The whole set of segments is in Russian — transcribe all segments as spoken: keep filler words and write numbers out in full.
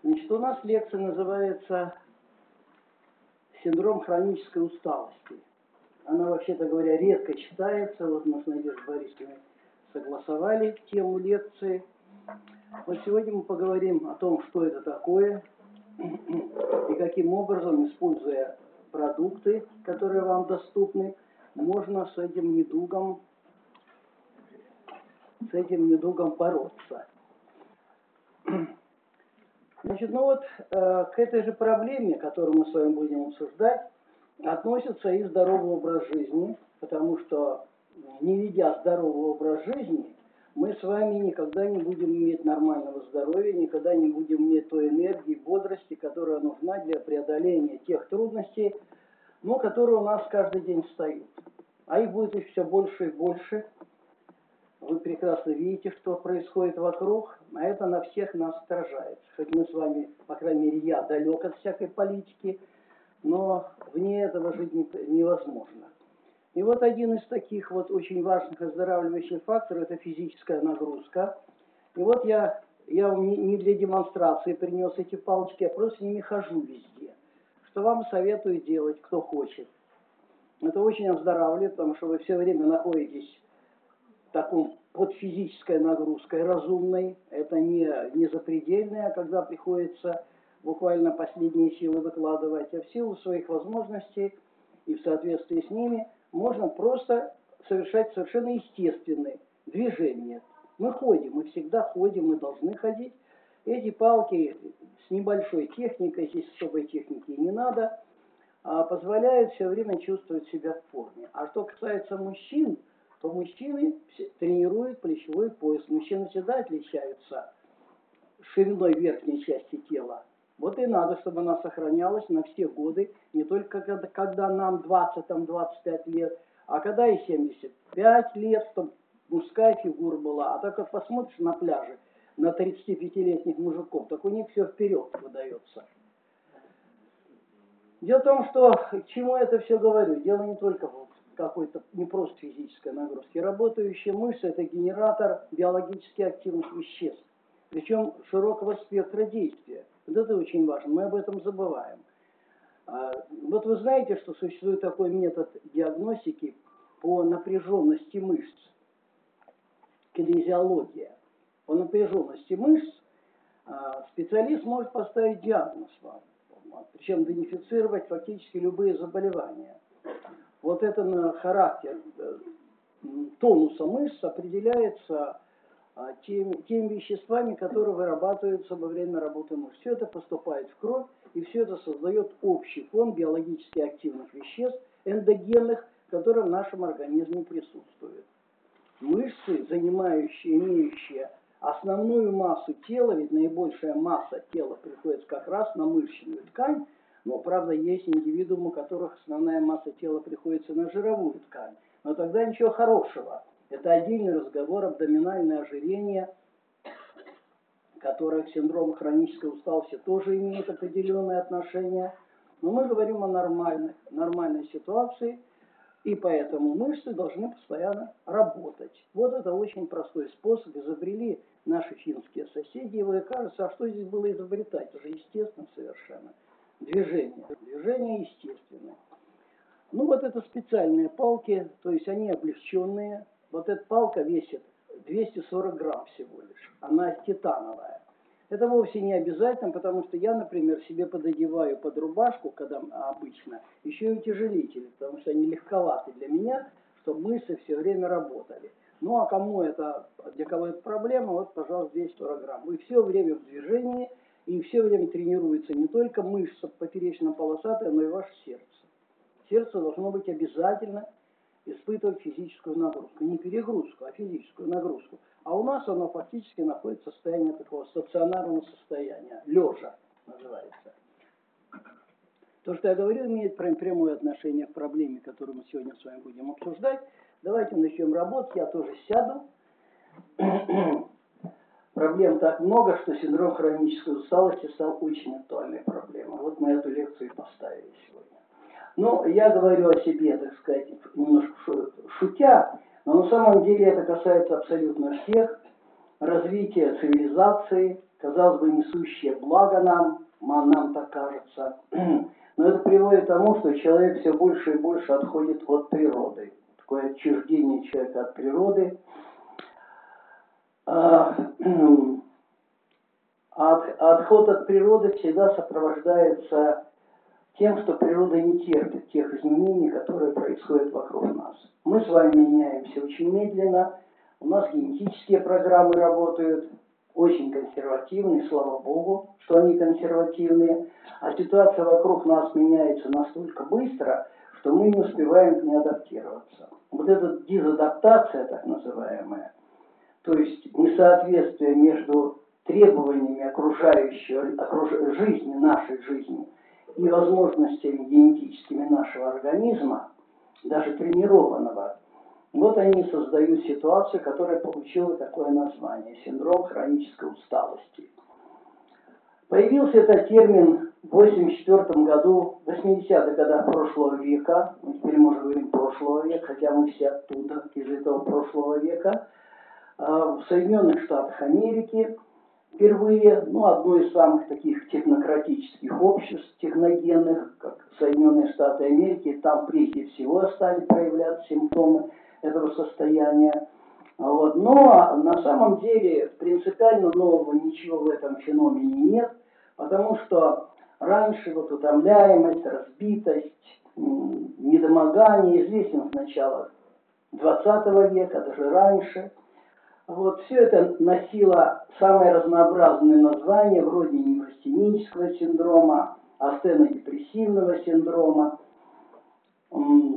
Значит, у нас лекция называется «Синдром хронической усталости». Она, вообще-то говоря, редко читается. Вот мы с Надеждой Борисовной согласовали тему лекции. Вот сегодня мы поговорим о том, что это такое и каким образом, используя продукты, которые вам доступны, можно с этим недугом, с этим недугом бороться. Значит, ну вот э, к этой же проблеме, которую мы с вами будем обсуждать, относится и здоровый образ жизни, потому что, не ведя здоровый образ жизни, мы с вами никогда не будем иметь нормального здоровья, никогда не будем иметь той энергии, бодрости, которая нужна для преодоления тех трудностей, но которые у нас каждый день встают. А их будет еще все больше и больше. Вы прекрасно видите, что происходит вокруг, а это на всех нас отражается. Хоть мы с вами, по крайней мере, я далек от всякой политики, но вне этого жить невозможно. И вот один из таких вот очень важных оздоравливающих факторов – это физическая нагрузка. И вот я, я вам не для демонстрации принес эти палочки, я просто с ними хожу везде. Что вам советую делать, кто хочет. Это очень оздоравливает, потому что вы все время находитесь таком под физической нагрузкой разумной, это не, не запредельная, когда приходится буквально последние силы выкладывать, а в силу своих возможностей и в соответствии с ними можно просто совершать совершенно естественные движения. Мы ходим, мы всегда ходим, мы должны ходить. Эти палки с небольшой техникой, здесь особой техники не надо, а позволяют все время чувствовать себя в форме. А что касается мужчин, то мужчины тренируют плечевой пояс. Мужчины всегда отличаются шириной верхней части тела. Вот и надо, чтобы она сохранялась на все годы, не только когда, когда нам двадцать, там, двадцать пять лет, а когда и семьдесят пять лет, чтобы мужская фигура была. А так как посмотришь на пляже на тридцатипятилетних мужиков, так у них все вперед выдается. Дело в том, что к чему я это все говорю, дело не только в какой-то не просто физической нагрузки. Работающие мышцы – это генератор биологически активных веществ, причем широкого спектра действия. Вот это очень важно, мы об этом забываем. Вот вы знаете, что существует такой метод диагностики по напряженности мышц, кинезиология. По напряженности мышц специалист может поставить диагноз вам, причем идентифицировать фактически любые заболевания. Вот этот характер тонуса мышц определяется теми, теми веществами, которые вырабатываются во время работы мышц. Все это поступает в кровь, и все это создает общий фон биологически активных веществ, эндогенных, которые в нашем организме присутствуют. Мышцы, занимающие, имеющие основную массу тела, ведь наибольшая масса тела приходится как раз на мышечную ткань, но, правда, есть индивидуумы, у которых основная масса тела приходится на жировую ткань. Но тогда ничего хорошего. Это отдельный разговор, абдоминальное ожирение, которое к синдрому хронической усталости тоже имеет определенное отношение. Но мы говорим о нормальной, нормальной ситуации, и поэтому мышцы должны постоянно работать. Вот это очень простой способ. Изобрели наши финские соседи. И вы кажется, а что здесь было изобретать? Уже естественно совершенно. Движение. Движение естественное. Ну вот это специальные палки, то есть они облегченные. Вот эта палка весит двести сорок грамм всего лишь. Она титановая. Это вовсе не обязательно, потому что я, например, себе пододеваю под рубашку, когда обычно, еще и утяжелители, потому что они легковаты для меня, чтобы мышцы все время работали. Ну а кому это, для кого это проблема, вот, пожалуйста, двести сорок грамм. Вы все время в движении, и все время тренируется не только мышца поперечно-полосатая, но и ваше сердце. Сердце должно быть обязательно испытывать физическую нагрузку. Не перегрузку, а физическую нагрузку. А у нас оно фактически находится в состоянии такого стационарного состояния. Лежа называется. То, что я говорил, имеет прямое отношение к проблеме, которую мы сегодня с вами будем обсуждать. Давайте начнем работать. Я тоже сяду. Проблем так много, что синдром хронической усталости стал очень актуальной проблемой. Вот мы эту лекцию и поставили сегодня. Но я говорю о себе, так сказать, немножко шутя, но на самом деле это касается абсолютно всех. развитие цивилизации, казалось бы, несущее благо нам, нам так кажется. Но это приводит к тому, что человек все больше и больше отходит от природы. Такое отчуждение человека от природы. Отход от природы всегда сопровождается тем, что природа не терпит тех изменений, которые происходят вокруг нас. Мы с вами меняемся очень медленно, у нас генетические программы работают очень консервативные, слава Богу, что они консервативные, а ситуация вокруг нас меняется настолько быстро, что мы не успеваем к ней адаптироваться. Вот эта дезадаптация, так называемая, то есть несоответствие между требованиями окружающей окруж... жизни, нашей жизни, и возможностями генетическими нашего организма, даже тренированного, вот они создают ситуацию, которая получила такое название – синдром хронической усталости. Появился этот термин в восемьдесят четвёртом году, в восьмидесятых годах прошлого века, мы теперь можем говорить прошлого века, хотя мы все оттуда, из этого прошлого века, в Соединенных Штатах Америки. Впервые, ну, одно из самых таких технократических обществ, техногенных, как Соединенные Штаты Америки, там прежде всего стали проявляться симптомы этого состояния. Вот. Но на самом деле принципиально нового ничего в этом феномене нет, потому что раньше вот утомляемость, разбитость, недомогание известен с начала двадцатого века, даже раньше. Вот, все это носило самые разнообразные названия, вроде неврастенического синдрома, астенодепрессивного синдрома, ну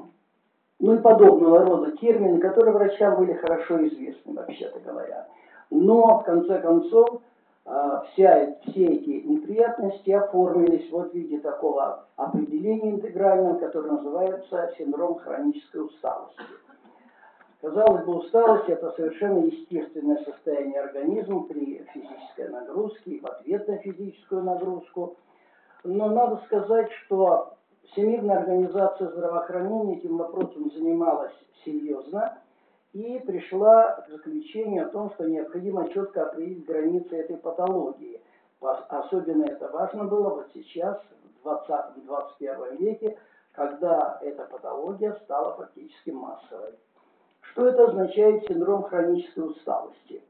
и подобного рода термины, которые врачам были хорошо известны, вообще-то говоря. Но, в конце концов, вся, все эти неприятности оформились вот в виде такого определения интегрального, которое называется синдром хронической усталости. Казалось бы, усталость – это совершенно естественное состояние организма при физической нагрузке и в ответ на физическую нагрузку. Но надо сказать, что Всемирная организация здравоохранения этим вопросом занималась серьезно и пришла к заключению о том, что необходимо четко определить границы этой патологии. Особенно это важно было вот сейчас, в двадцатом — двадцать первом веке, когда эта патология стала фактически массовой. Что это означает синдром хронической усталости?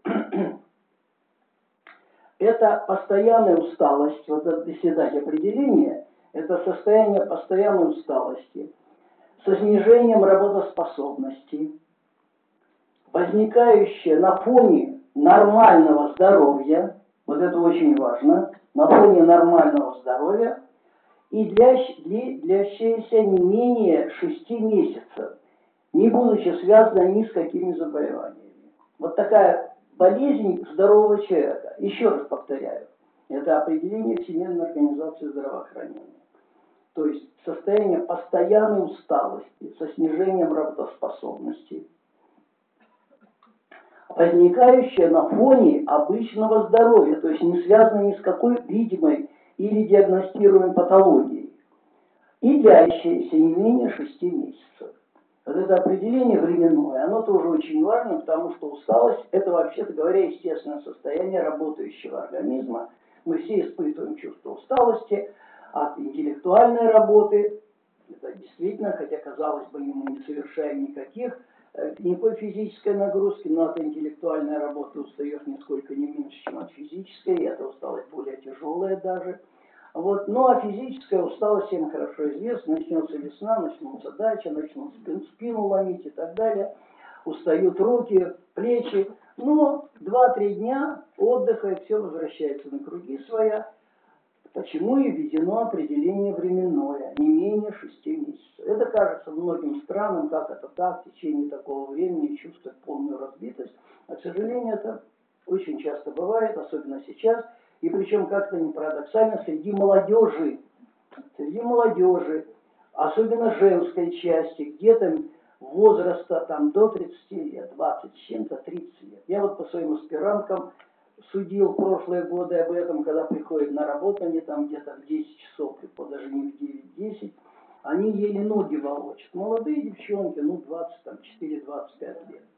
Это постоянная усталость, вот это, если дать определение, это состояние постоянной усталости со снижением работоспособности, возникающее на фоне нормального здоровья, вот это очень важно, на фоне нормального здоровья, и длящееся не менее шести месяцев, не будучи связана ни с какими заболеваниями. Вот такая болезнь здорового человека. Еще раз повторяю, это определение Всемирной организации здравоохранения. То есть состояние постоянной усталости со снижением работоспособности, возникающее на фоне обычного здоровья, то есть не связано ни с какой видимой или диагностируемой патологией, и длящееся не менее шести месяцев. Вот это определение временное, оно тоже очень важно, потому что усталость – это, вообще-то говоря, естественное состояние работающего организма. Мы все испытываем чувство усталости от интеллектуальной работы. Это действительно, хотя, казалось бы, мы не совершаем никаких, никакой физической нагрузки, но от интеллектуальной работы устаешь нисколько не меньше, чем от физической, и эта усталость более тяжелая даже. Вот. Ну а физическая усталость всем хорошо известна. Начнется весна, начнутся дача, начнут спину ломить и так далее. Устают руки, плечи. Но два-три дня отдыха, и все возвращается на круги своя. Почему и введено определение временное, не менее шести месяцев. Это кажется многим странным, как это так, в течение такого времени чувствовать полную разбитость. А, к сожалению, это очень часто бывает, особенно сейчас. И причем как-то не парадоксально среди молодежи, среди молодежи, особенно женской части, где-то возраста там, до тридцати лет, двадцать с чем-то, тридцать лет. Я вот по своим аспиранткам судил в прошлые годы об этом, когда приходят на работу, они там где-то в десять часов, даже не в девять-десять, они еле ноги волочат. Молодые девчонки, ну двадцать четыре — двадцать пять лет.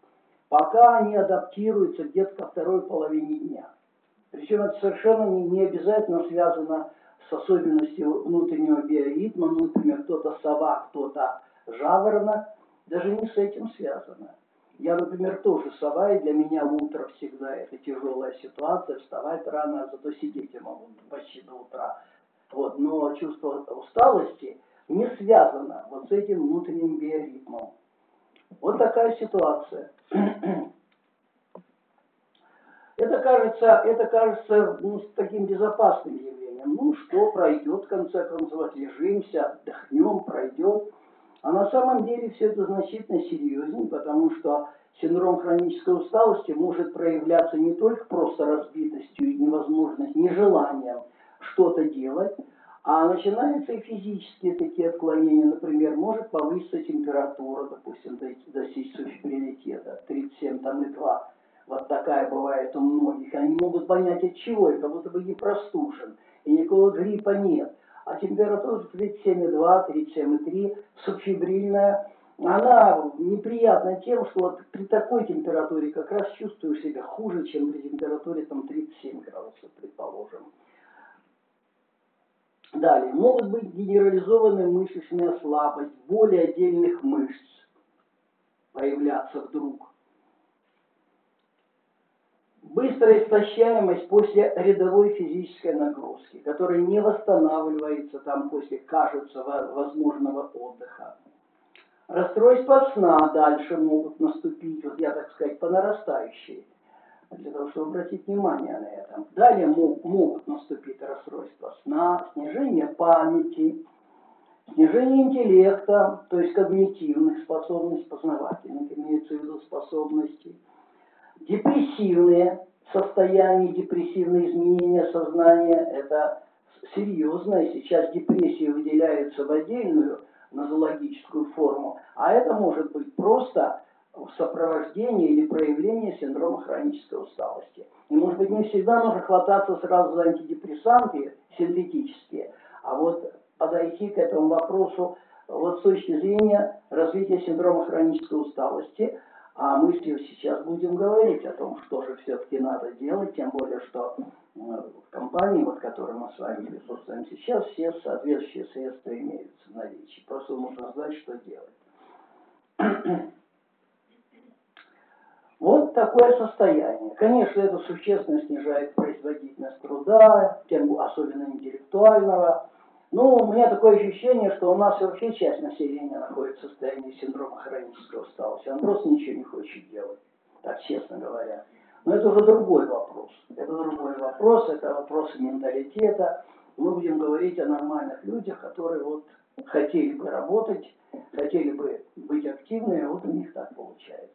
пока они адаптируются где-то ко второй половине дня. Причем это совершенно не, не обязательно связано с особенностью внутреннего биоритма. Ну, например, кто-то сова, кто-то жаворонок. Даже не с этим связано. Я, например, тоже сова, и для меня утро всегда это тяжелая ситуация. Вставать рано, зато сидеть я могу почти до утра. Вот. Но чувство усталости не связано вот с этим внутренним биоритмом. Вот такая ситуация. Это кажется, это кажется ну, таким безопасным явлением. Ну что, пройдет, в конце концов, отлежимся, отдохнем, пройдет. А на самом деле все это значительно серьезнее, потому что синдром хронической усталости может проявляться не только просто разбитостью и невозможностью, нежеланием что-то делать, а начинаются и физические такие отклонения. Например, может повыситься температура, допустим, достичь субфебрилитета, тридцать семь там и два. Вот такая бывает у многих. Они могут понять, от чего, и как будто бы не простужен, и никакого гриппа нет. А температура тридцать семь и два, тридцать семь и три, субфебрильная, она неприятна тем, что вот при такой температуре как раз чувствуешь себя хуже, чем при температуре там тридцать семь градусов, предположим. Далее, могут быть генерализованная мышечная слабость, боли отдельных мышц появляться вдруг. Быстрая истощаемость после рядовой физической нагрузки, которая не восстанавливается там после, кажется, возможного отдыха. Расстройства сна дальше могут наступить, вот я, так сказать, по нарастающей, для того, чтобы обратить внимание на это. Далее мог, могут наступить расстройства сна, снижение памяти, снижение интеллекта, то есть когнитивных способностей, познавательных, имеется в виду способностей. Депрессивные состояния, депрессивные изменения сознания – это серьезное. Сейчас депрессии выделяются в отдельную нозологическую форму, а это может быть просто в сопровождении или проявлении синдрома хронической усталости. И, может быть, не всегда нужно хвататься сразу за антидепрессанты синтетические, а вот подойти к этому вопросу вот с точки зрения развития синдрома хронической усталости. А мы сейчас будем говорить о том, что же все-таки надо делать, тем более, что в компании, вот, в которой мы с вами присутствуем сейчас, все соответствующие средства имеются в наличии. Просто нужно знать, что делать. Вот такое состояние. Конечно, это существенно снижает производительность труда, тем особенно интеллектуального. Но у меня такое ощущение, что у нас вообще часть населения находится в состоянии синдрома хронической усталости. Он просто ничего не хочет делать, так честно говоря. Но это уже другой вопрос. Это другой вопрос, это вопросы менталитета. Мы будем говорить о нормальных людях, которые вот хотели бы работать, хотели бы быть активными, вот у них так получается.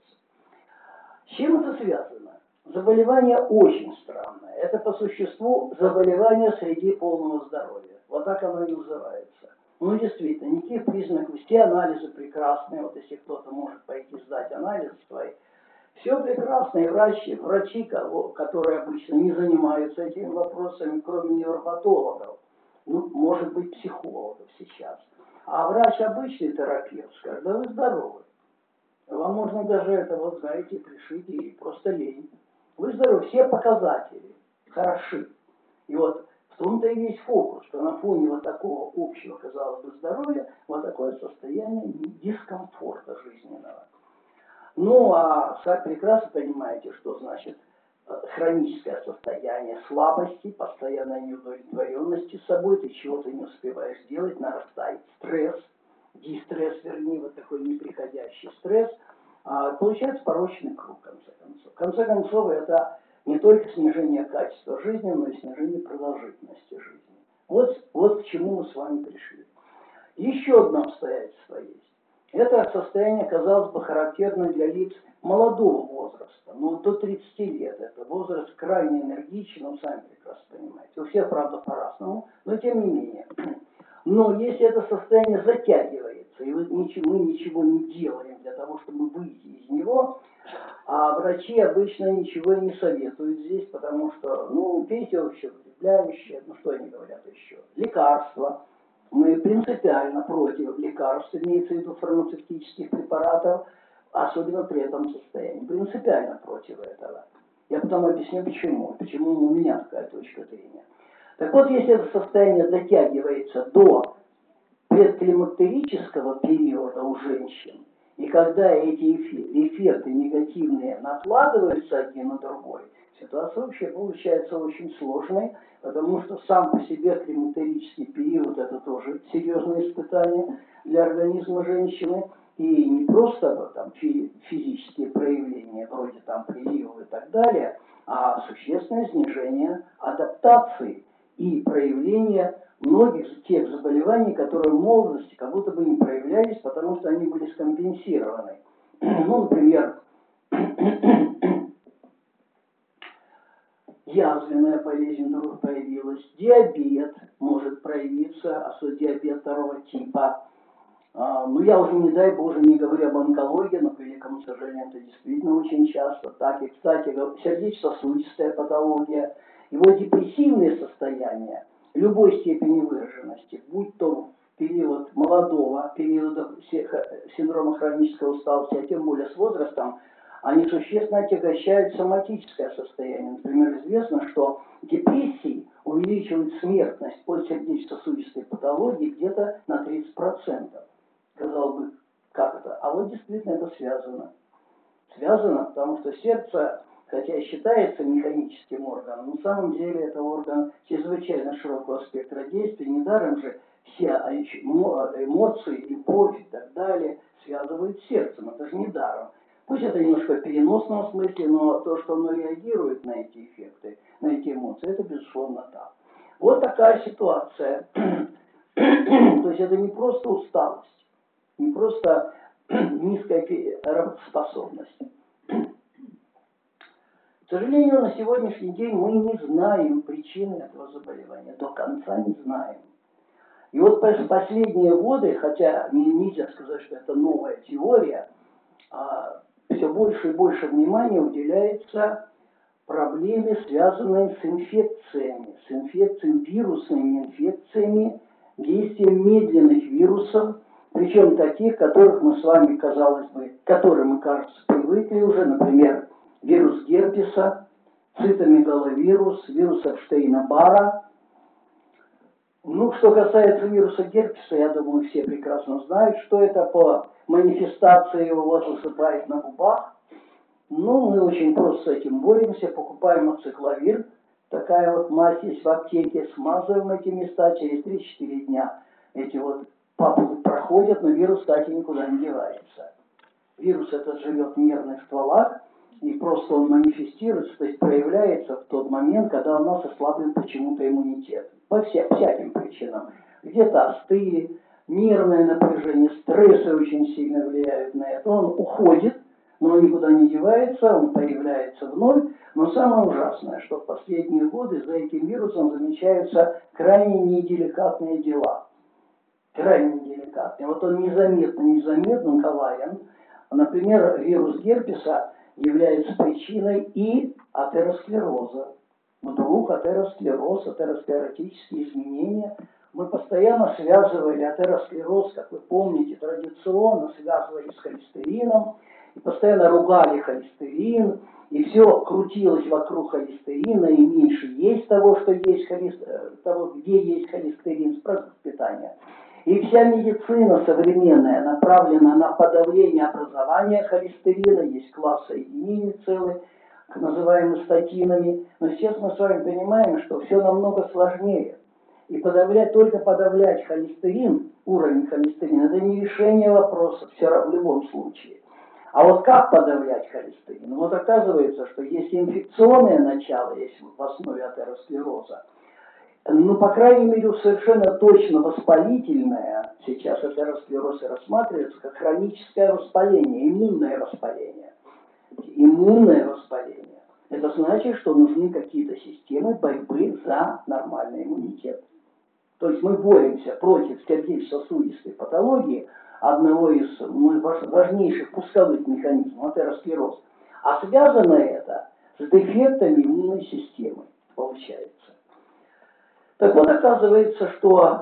С чем это связано? Заболевание очень странное. Это по существу заболевание среди полного здоровья. Вот так оно и называется. Ну, действительно, никаких признаков, все анализы прекрасные. Вот если кто-то может пойти сдать анализ свои, все прекрасно. И врачи, врачи, которые обычно не занимаются этими вопросами, кроме невропатологов, ну, может быть, психологов сейчас. А врач обычный терапевт скажет, да вы здоровы. Вам можно даже это, вот знаете, пришить и просто лень. Вы здоровы, все показатели хороши. И вот в том-то и весь фокус, что на фоне вот такого общего, казалось бы, здоровья, вот такое состояние дискомфорта жизненного. Ну, а вы прекрасно понимаете, что значит хроническое состояние слабости, постоянной неудовлетворенности собой, ты чего-то не успеваешь делать, нарастает стресс, дистресс, вернее, вот такой неприходящий стресс, а, получается порочный круг, в конце концов. В конце концов, это не только снижение качества жизни, но и снижение продолжительности жизни. Вот, вот к чему мы с вами пришли. Еще одно обстоятельство есть. Это состояние, казалось бы, характерно для лиц молодого возраста, но до тридцати лет. Это возраст крайне энергичный, ну, сами прекрасно понимаете. У всех, правда, по-разному, но тем не менее. Но если это состояние затягивается, и мы ничего, мы ничего не делаем для того, чтобы выйти из него, а врачи обычно ничего не советуют здесь, потому что, ну, пейте общеукрепляющее, ну, что они говорят еще, лекарства. Мы принципиально против лекарств, имеется в виду фармацевтических препаратов, особенно при этом состоянии. Принципиально против этого. Я потом объясню, почему. Почему у меня такая точка зрения. Так вот, если это состояние затягивается до предклимактерического периода у женщин, и когда эти эффекты негативные накладываются один на другой, ситуация вообще получается очень сложной, потому что сам по себе климактерический период – это тоже серьезное испытание для организма женщины. И не просто там, физические проявления, вроде там приливов и так далее, а существенное снижение адаптации и проявление многих тех заболеваний, которые в молодости как будто бы не проявлялись, потому что они были скомпенсированы. Ну, например, язвенная болезнь вдруг появилась, диабет может проявиться, особенно диабет второго типа. Ну, я уже, не дай Боже, не говорю об онкологии, но, к великому сожалению, это действительно очень часто так. И, кстати, сердечно-сосудистая патология, его депрессивные состояния любой степени выраженности, будь то в период молодого, периода синдрома хронической усталости, а тем более с возрастом, они существенно отягощают соматическое состояние. Например, известно, что депрессии увеличивают смертность от сердечно-сосудистой патологии где-то на тридцать процентов. Казалось бы, как это? А вот действительно это связано. Связано, потому что сердце, хотя и считается механическим органом, на самом деле это орган чрезвычайно широкого спектра действий. Недаром же все эмоции, любовь и так далее связывают с сердцем. Это же недаром. Пусть это немножко в переносном смысле, но то, что оно реагирует на эти эффекты, на эти эмоции, это безусловно так. Вот такая ситуация. То есть это не просто усталость, не просто низкая работоспособность. К сожалению, на сегодняшний день мы не знаем причины этого заболевания, до конца не знаем. И вот в последние годы, хотя нельзя сказать, что это новая теория, а все больше и больше внимания уделяется проблеме, связанной с инфекциями, с инфекциями, вирусными инфекциями, действием медленных вирусов, причем таких, которых мы с вами, казалось бы, к которым мы, кажется, привыкли уже, например, вирус герпеса, цитомегаловирус, вирус Эпштейна-Барра. Ну, что касается вируса герпеса, я думаю, все прекрасно знают, что это по манифестации его вот высыпает на губах. Ну, мы очень просто с этим боремся, покупаем ацикловир, такая вот мазь есть в аптеке, смазываем эти места, через три-четыре дня эти вот папулы проходят, но вирус, кстати, никуда не девается. Вирус этот живет в нервных стволах, и просто он манифестируется, то есть проявляется в тот момент, когда у нас ослаблен почему-то иммунитет. По всем, всяким причинам. Где-то остыли, нервное напряжение, стрессы очень сильно влияют на это. Он уходит, но он никуда не девается, он появляется вновь. Но самое ужасное, что в последние годы за этим вирусом замечаются крайне неделикатные дела. Крайне неделикатные. Вот он незаметно, незаметно коварен. Например, вирус герпеса является причиной и атеросклероза. Вдруг атеросклероз, атеросклеротические изменения. Мы постоянно связывали атеросклероз, как вы помните, традиционно связывали с холестерином, и постоянно ругали холестерин, и все крутилось вокруг холестерина, и меньше есть того, что есть холестерин, того, где есть холестерин, с продуктов питания. И вся медицина современная направлена на подавление образования холестерина, есть класс соединений целый, называемые статинами. Но сейчас мы с вами понимаем, что все намного сложнее. И подавлять, только подавлять холестерин, уровень холестерина, это не решение вопроса, все равно в любом случае. А вот как подавлять холестерин? Вот оказывается, что если инфекционное начало есть в основе атеросклероза, ну, по крайней мере, совершенно точно воспалительное, сейчас атеросклероз и рассматривается как хроническое воспаление, иммунное воспаление. Иммунное воспаление. Это значит, что нужны какие-то системы борьбы за нормальный иммунитет. То есть мы боремся против сердечно-сосудистой патологии, одного из важнейших пусковых механизмов, атеросклероз. А связано это с дефектами иммунной системы, получается. Так вот, оказывается, что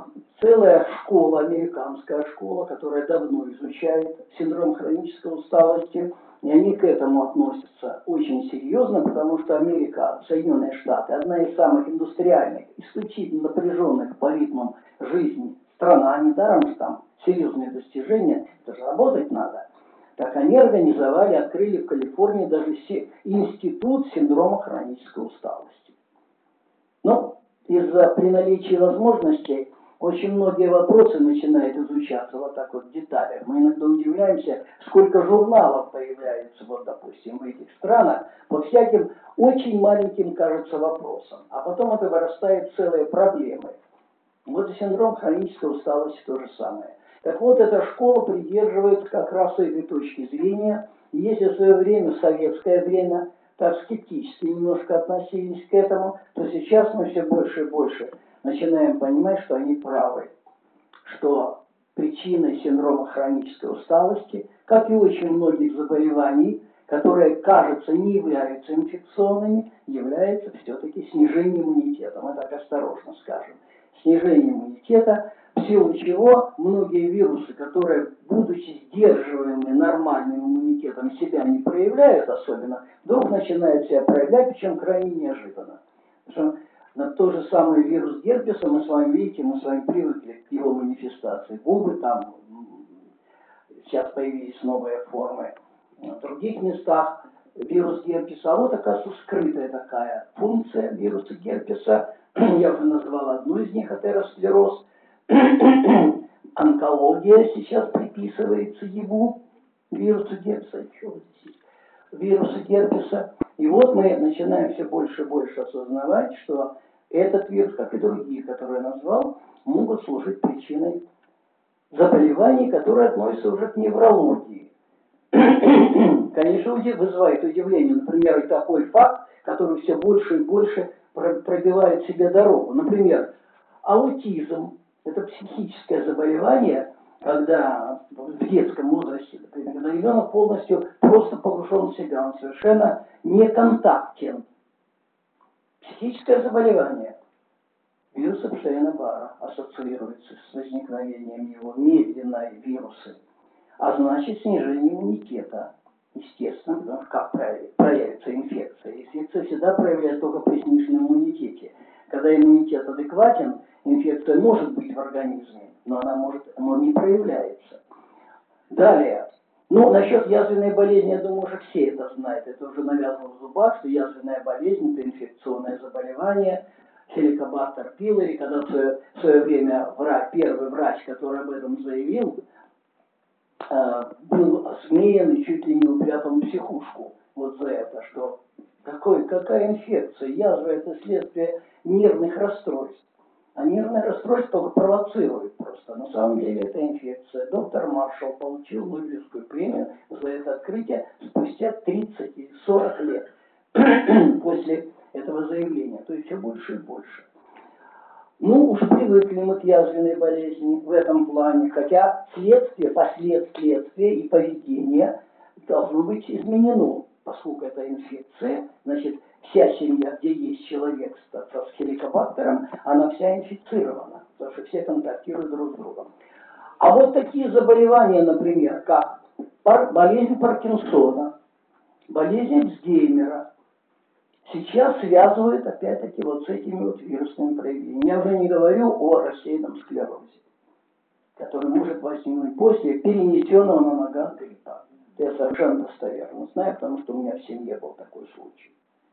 целая школа, американская школа, которая давно изучает синдром хронической усталости, и они к этому относятся очень серьезно, потому что Америка, Соединенные Штаты, одна из самых индустриальных, исключительно напряженных по ритмам жизни страна, недаром что там серьезные достижения, это же работать надо. Так они организовали, открыли в Калифорнии даже институт синдрома хронической усталости. Но из-за при наличии возможностей очень многие вопросы начинают изучаться вот так вот в деталях. Мы иногда удивляемся, сколько журналов появляется, вот, допустим, в этих странах, по всяким очень маленьким, кажется, вопросам. А потом это вырастает в целые проблемы. Вот и синдром хронической усталости то же самое. Так вот, эта школа придерживается как раз этой точки зрения. Если в свое время, в советское время, так скептически немножко относились к этому, то сейчас мы все больше и больше начинаем понимать, что они правы. Что причиной синдрома хронической усталости, как и очень многих заболеваний, которые, кажется, не являются инфекционными, является все-таки снижение иммунитета. Мы так осторожно скажем. Снижение иммунитета, в силу чего многие вирусы, которые, будучи сдерживаемыми нормальным иммунитетом, себя не проявляют особенно, вдруг начинают себя проявлять, причем крайне неожиданно. Потому что на тот же самый вирус герпеса мы с вами, видите, мы с вами привыкли к его манифестации. Губы там, сейчас появились новые формы. В других местах вирус герпеса, а вот, оказывается, скрытая такая функция вируса герпеса. Я уже назвал одну из них, атеросклероз. Онкология сейчас приписывается ему, вирусу герпеса. Что здесь? Вирусу герпеса. И вот мы начинаем все больше и больше осознавать, что этот вирус, как и другие, которые я назвал, могут служить причиной заболеваний, которые относятся уже к неврологии. Конечно, вызывает удивление, например, и такой факт, который все больше и больше пробивает себе дорогу. Например, аутизм – это психическое заболевание, когда в детском возрасте, например, когда ребенок полностью просто погружен в себя, он совершенно не контактен. Психическое заболевание. Вирус Эпштейна-Барра ассоциируется с возникновением его, медленные вирусы. А значит, снижение иммунитета. Естественно, потому что как проявится инфекция? Инфекция всегда проявляется только при сниженном иммунитете. Когда иммунитет адекватен, инфекция может быть в организме, но она может, но не проявляется. Далее. Ну, насчет язвенной болезни, я думаю, уже все это знают. Это уже навязано в зубах, что язвенная болезнь – это инфекционное заболевание. Хеликобактер пилори, когда в свое, в свое время врач, первый врач, который об этом заявил, был осмеян и чуть ли не упрятан в психушку вот за это, что какой, какая инфекция, язва – это следствие нервных расстройств. А нервное расстройство только провоцирует просто. На самом деле это инфекция. Доктор Маршалл получил Нобелевскую премию за это открытие спустя тридцать или сорок лет после этого заявления. То есть все больше и больше. Ну, уж привыкли мы к язвенной болезни в этом плане, хотя следствие, последствия и поведение должно быть изменено, поскольку это инфекция, значит, вся семья, где есть человек с, с хеликобактером, она вся инфицирована, потому что все контактируют друг с другом. А вот такие заболевания, например, как болезнь Паркинсона, болезнь Альцгеймера, сейчас связывают, опять-таки, вот с этими вот вирусными проявлениями. Я уже не говорю о рассеянном склерозе, который может возникнуть после перенесенного на ногах гриппа. Это я совершенно достоверно знаю, потому что у меня в семье был такой случай.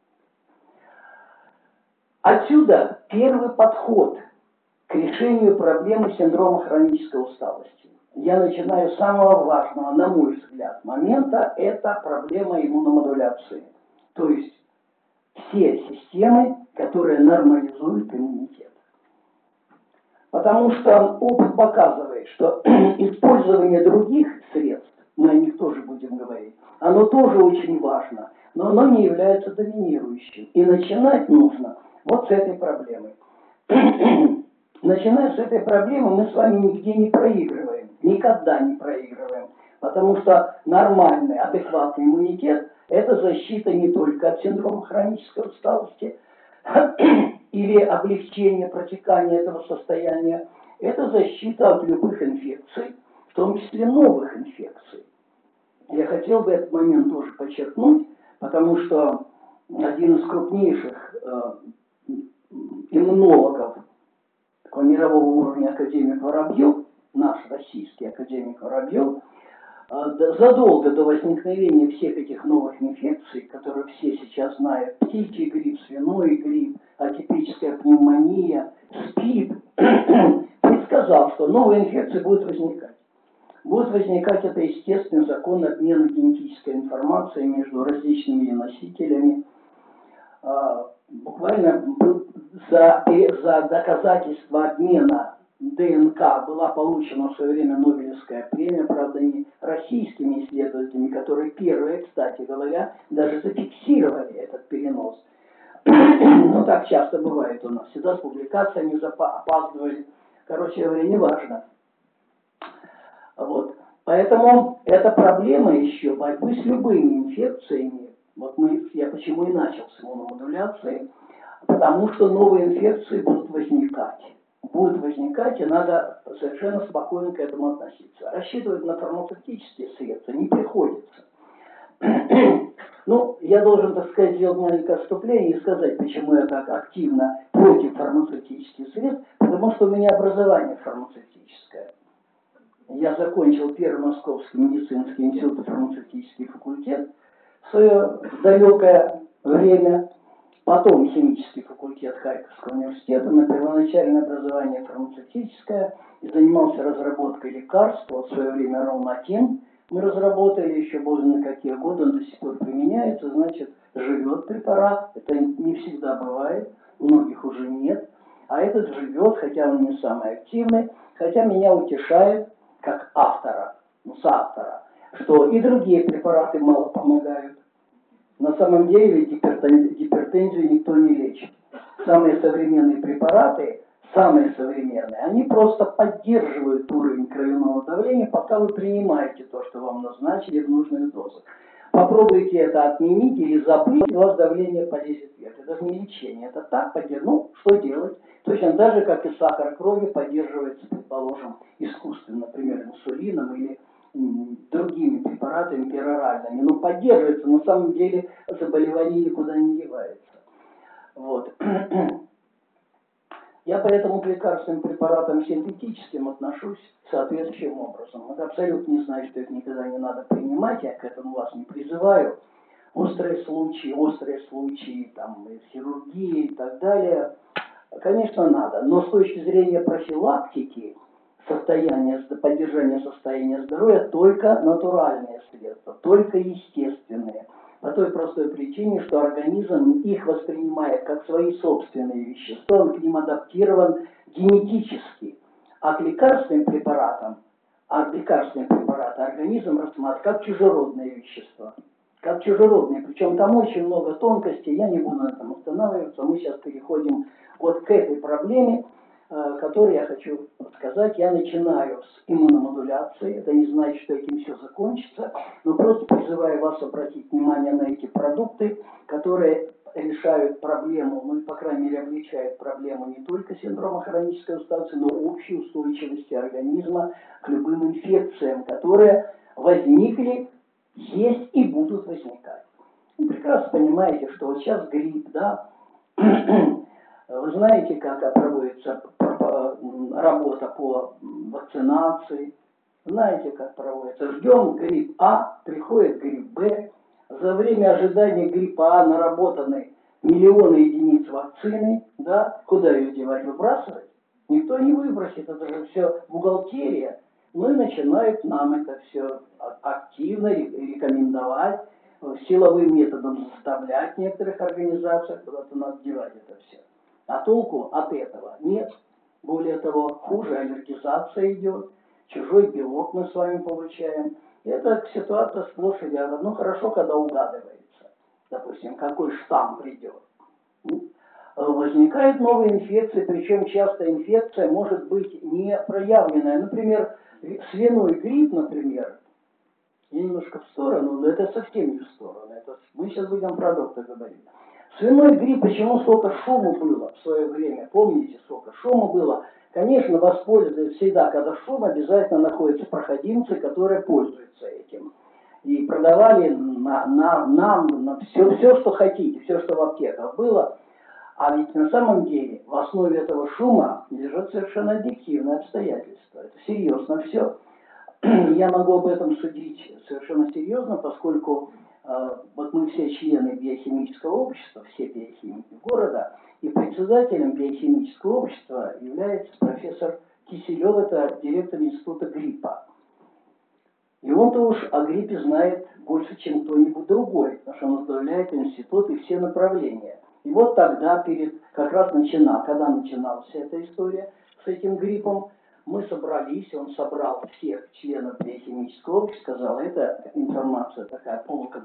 Отсюда первый подход к решению проблемы синдрома хронической усталости. Я начинаю с самого важного, на мой взгляд, момента, это проблема иммуномодуляции. То есть все системы, которые нормализуют иммунитет. Потому что опыт показывает, что использование других средств, мы о них тоже будем говорить, оно тоже очень важно, но оно не является доминирующим. И начинать нужно вот с этой проблемы. Начиная с этой проблемы, мы с вами нигде не проигрываем, никогда не проигрываем. Потому что нормальный, адекватный иммунитет – это защита не только от синдрома хронической усталости или облегчение протекания этого состояния. Это защита от любых инфекций, в том числе новых инфекций. Я хотел бы этот момент тоже подчеркнуть, потому что один из крупнейших э, иммунологов такого мирового уровня, академик Воробьев, наш российский академик Воробьев, задолго до возникновения всех этих новых инфекций, которые все сейчас знают, птичий грипп, свиной грипп, атипическая пневмония, СПИД, предсказал, что новые инфекции будут возникать. Будут возникать, это естественный закон обмена генетической информацией между различными носителями. Буквально за, за доказательство обмена ДНК была получена в свое время Нобелевская премия, правда, не российскими исследователями, которые первые, кстати говоря, даже зафиксировали этот перенос. Но так часто бывает у нас. Всегда с публикациями опаздывали. Короче говоря, неважно. Вот. Поэтому эта проблема еще борьбы с любыми инфекциями. Вот мы, я почему и начал с иммуномодуляции, потому что новые инфекции будут возникать. Будут возникать, и надо совершенно спокойно к этому относиться. Рассчитывать на фармацевтические средства не приходится. Ну, я должен, так сказать, сделать маленькое отступление и сказать, почему я так активно против фармацевтических средств, потому что у меня образование фармацевтическое. Я закончил Первый Московский медицинский институт и фармацевтический факультет в свое далекое время. Потом химический факультет Харьковского университета, на первоначальное образование фармацевтическое, и занимался разработкой лекарств. Вот в свое время Роматин мы разработали, еще бог знает на какие годы, он до сих пор применяется, значит, живет препарат. Это не всегда бывает, у многих уже нет. А этот живет, хотя он не самый активный, хотя меня утешает, как автора, ну, соавтора, что и другие препараты мало помогают. На самом деле гипертензию никто не лечит. Самые современные препараты, самые современные, они просто поддерживают уровень кровяного давления, пока вы принимаете то, что вам назначили в нужную дозу. Попробуйте это отменить или забыть, у вас давление полезет вверх. Это же не лечение, это так поддерживать. Ну, что делать? Точно так же, как и сахар крови поддерживается, предположим, искусственно, например, инсулином или другими препаратами пероральными, но поддерживается, на самом деле заболевание никуда не девается. Вот. Я поэтому к лекарственным препаратам синтетическим отношусь соответствующим образом. Это абсолютно не значит, что их никогда не надо принимать, я к этому вас не призываю. Острые случаи, острые случаи, там, хирургии и так далее, конечно, надо. Но с точки зрения профилактики, состояние, поддержания состояния здоровья только натуральные средства, только естественные. По той простой причине, что организм их воспринимает как свои собственные вещества, он к ним адаптирован генетически. А к лекарственным препаратам, а лекарственные препараты организм рассматривает как чужеродные вещества. Как чужеродные. Причем там очень много тонкостей, я не буду на этом останавливаться. Мы сейчас переходим вот к этой проблеме, который я хочу сказать. Я начинаю с иммуномодуляции. Это не значит, что этим все закончится, но просто призываю вас обратить внимание на эти продукты, которые решают проблему, ну и, по крайней мере, облегчают проблему не только синдрома хронической усталости, но и общей устойчивости организма к любым инфекциям, которые возникли, есть и будут возникать. Вы прекрасно понимаете, что вот сейчас грипп, да, вы знаете, как проводится работа по вакцинации, знаете, как проводится. Ждем грипп А, приходит грипп Б. За время ожидания гриппа А наработаны миллионы единиц вакцины, да, куда ее девать, выбрасывать? Никто не выбросит, это же все бухгалтерия. Ну и начинают нам это все активно рекомендовать, силовым методом заставлять в некоторых организациях, куда-то надо девать это все. А толку от этого нет. Более того, хуже аллергизация идет, чужой белок мы с вами получаем. Это ситуация сплошь и рядом. Ну хорошо, когда угадывается, допустим, какой штамм придет. Возникает новая инфекция, причем часто инфекция может быть не проявленная. Например, свиной грипп, например, я немножко в сторону, но это совсем не в сторону. Это, мы сейчас будем про доктора говорить. Свиной грипп, почему столько шума было в свое время? Помните, сколько шума было? Конечно, воспользуются всегда, когда шум, обязательно находятся проходимцы, которые пользуются этим. И продавали на, на, нам на все, все, что хотите, все, что в аптеках было. А ведь на самом деле в основе этого шума лежат совершенно объективные обстоятельства. Это серьезно все. Я могу об этом судить совершенно серьезно, поскольку э, вот мы все члены биохимического общества, все биохимики города, и председателем биохимического общества является профессор Киселев, это директор института гриппа. И он-то уж о гриппе знает больше, чем кто-нибудь другой, потому что он возглавляет институт и все направления. И вот тогда, перед, как раз начинал, когда начиналась эта история с этим гриппом, мы собрались, он собрал всех членов биохимического общества, сказал, это информация такая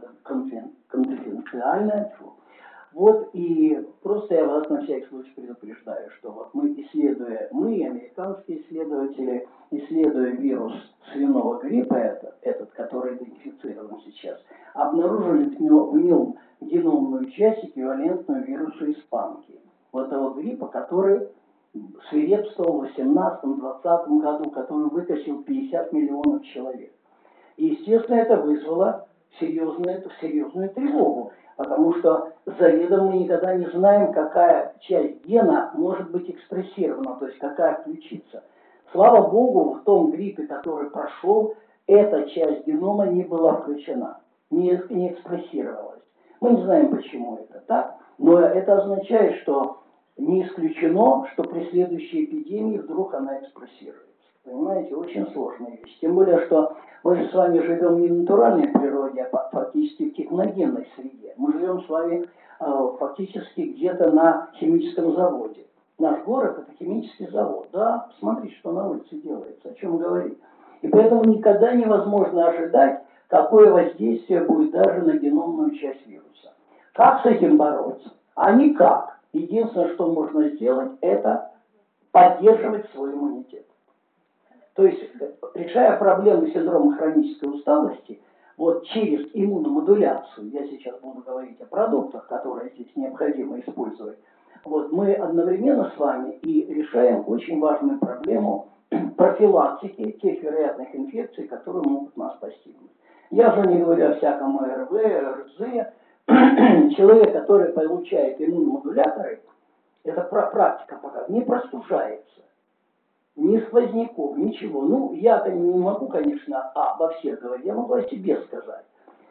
полуконфиденциальная. Вот, и просто я вас на всякий случай предупреждаю, что вот мы, исследуя, мы, американские исследователи, исследуя вирус свиного гриппа, это, этот, который идентифицирован сейчас, обнаружили в нем, в нем геномную часть, эквивалентную вирусу испанки. Вот того гриппа, который свирепствовал в восемнадцатом-двадцатом году, который выкосил пятьдесят миллионов человек. И, естественно, это вызвало серьезную, серьезную тревогу, потому что заведомо мы никогда не знаем, какая часть гена может быть экспрессирована, то есть какая включится. Слава Богу, в том гриппе, который прошел, эта часть генома не была включена, не, не экспрессировалась. Мы не знаем, почему это так, но это означает, что не исключено, что при следующей эпидемии вдруг она экспрессируется. Понимаете, очень сложная вещь. Тем более, что мы же с вами живем не в натуральной природе, а фактически в техногенной среде. Мы живем с вами э, фактически где-то на химическом заводе. Наш город – это химический завод. Да, посмотрите, что на улице делается, о чем говорить. И поэтому никогда невозможно ожидать, какое воздействие будет даже на геномную часть вируса. Как с этим бороться? А никак. Единственное, что можно сделать, это поддерживать свой иммунитет. То есть, решая проблему синдрома хронической усталости, вот через иммуномодуляцию, я сейчас буду говорить о продуктах, которые здесь необходимо использовать, вот мы одновременно с вами и решаем очень важную проблему профилактики тех вероятных инфекций, которые могут нас постигнуть. Я уже не говорю о всяком ОРВ, ОРЗ. Человек, который получает иммуномодуляторы, это практика пока, не простужается. Ни сквозняков, ничего. Ну, я не могу, конечно, обо всех говорить, я могу о себе сказать.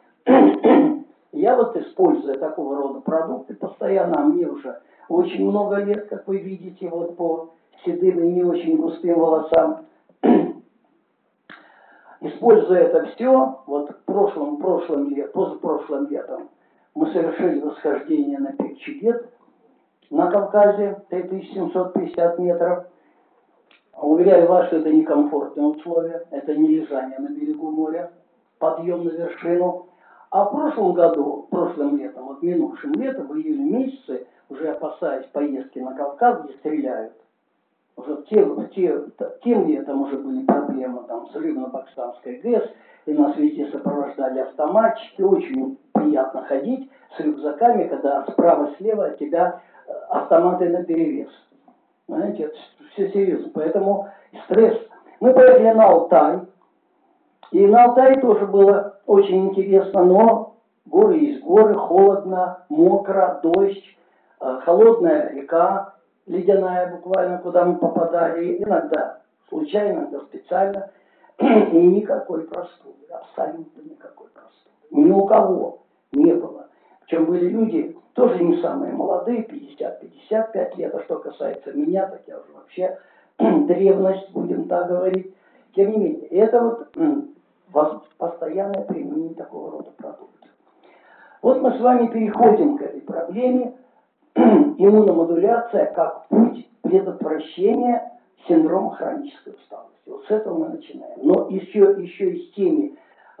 Я вот, используя такого рода продукты постоянно, а мне уже очень много лет, как вы видите, вот по седым и не очень густым волосам, используя это все, вот прошлым, прошлым лет, позапрошлым летом мы совершили восхождение на пик Чигет на Кавказе, три тысячи семьсот пятьдесят метров. Уверяю вас, что это некомфортные условия, это не лежание на берегу моря, подъем на вершину. А в прошлом году, прошлым летом, вот минувшим летом, в июле месяце, уже опасаясь поездки на Кавказ, где стреляют, уже в те, в те, тем летом уже были проблемы там, с Рыбно-Баксанской ГЭС, и нас везде сопровождали автоматчики, очень приятно ходить с рюкзаками, когда справа-слева от тебя автоматы наперевес. Знаете, это все серьезно. Поэтому стресс. Мы поехали на Алтай. И на Алтае тоже было очень интересно, но горы есть горы, холодно, мокро, дождь, холодная река, ледяная буквально, куда мы попадали, иногда случайно, иногда специально. И никакой простуды, абсолютно никакой простуды. Ни у кого не было. Причем были люди, тоже не самые молодые, пятьдесят-пятьдесят пять лет, а что касается меня, так я уже вообще древность, будем так говорить. Тем не менее, это вот постоянное применение такого рода продуктов. Вот мы с вами переходим к этой проблеме. Иммуномодуляция как путь предотвращения синдрома хронической усталости. Вот с этого мы начинаем. Но еще, еще и с теми,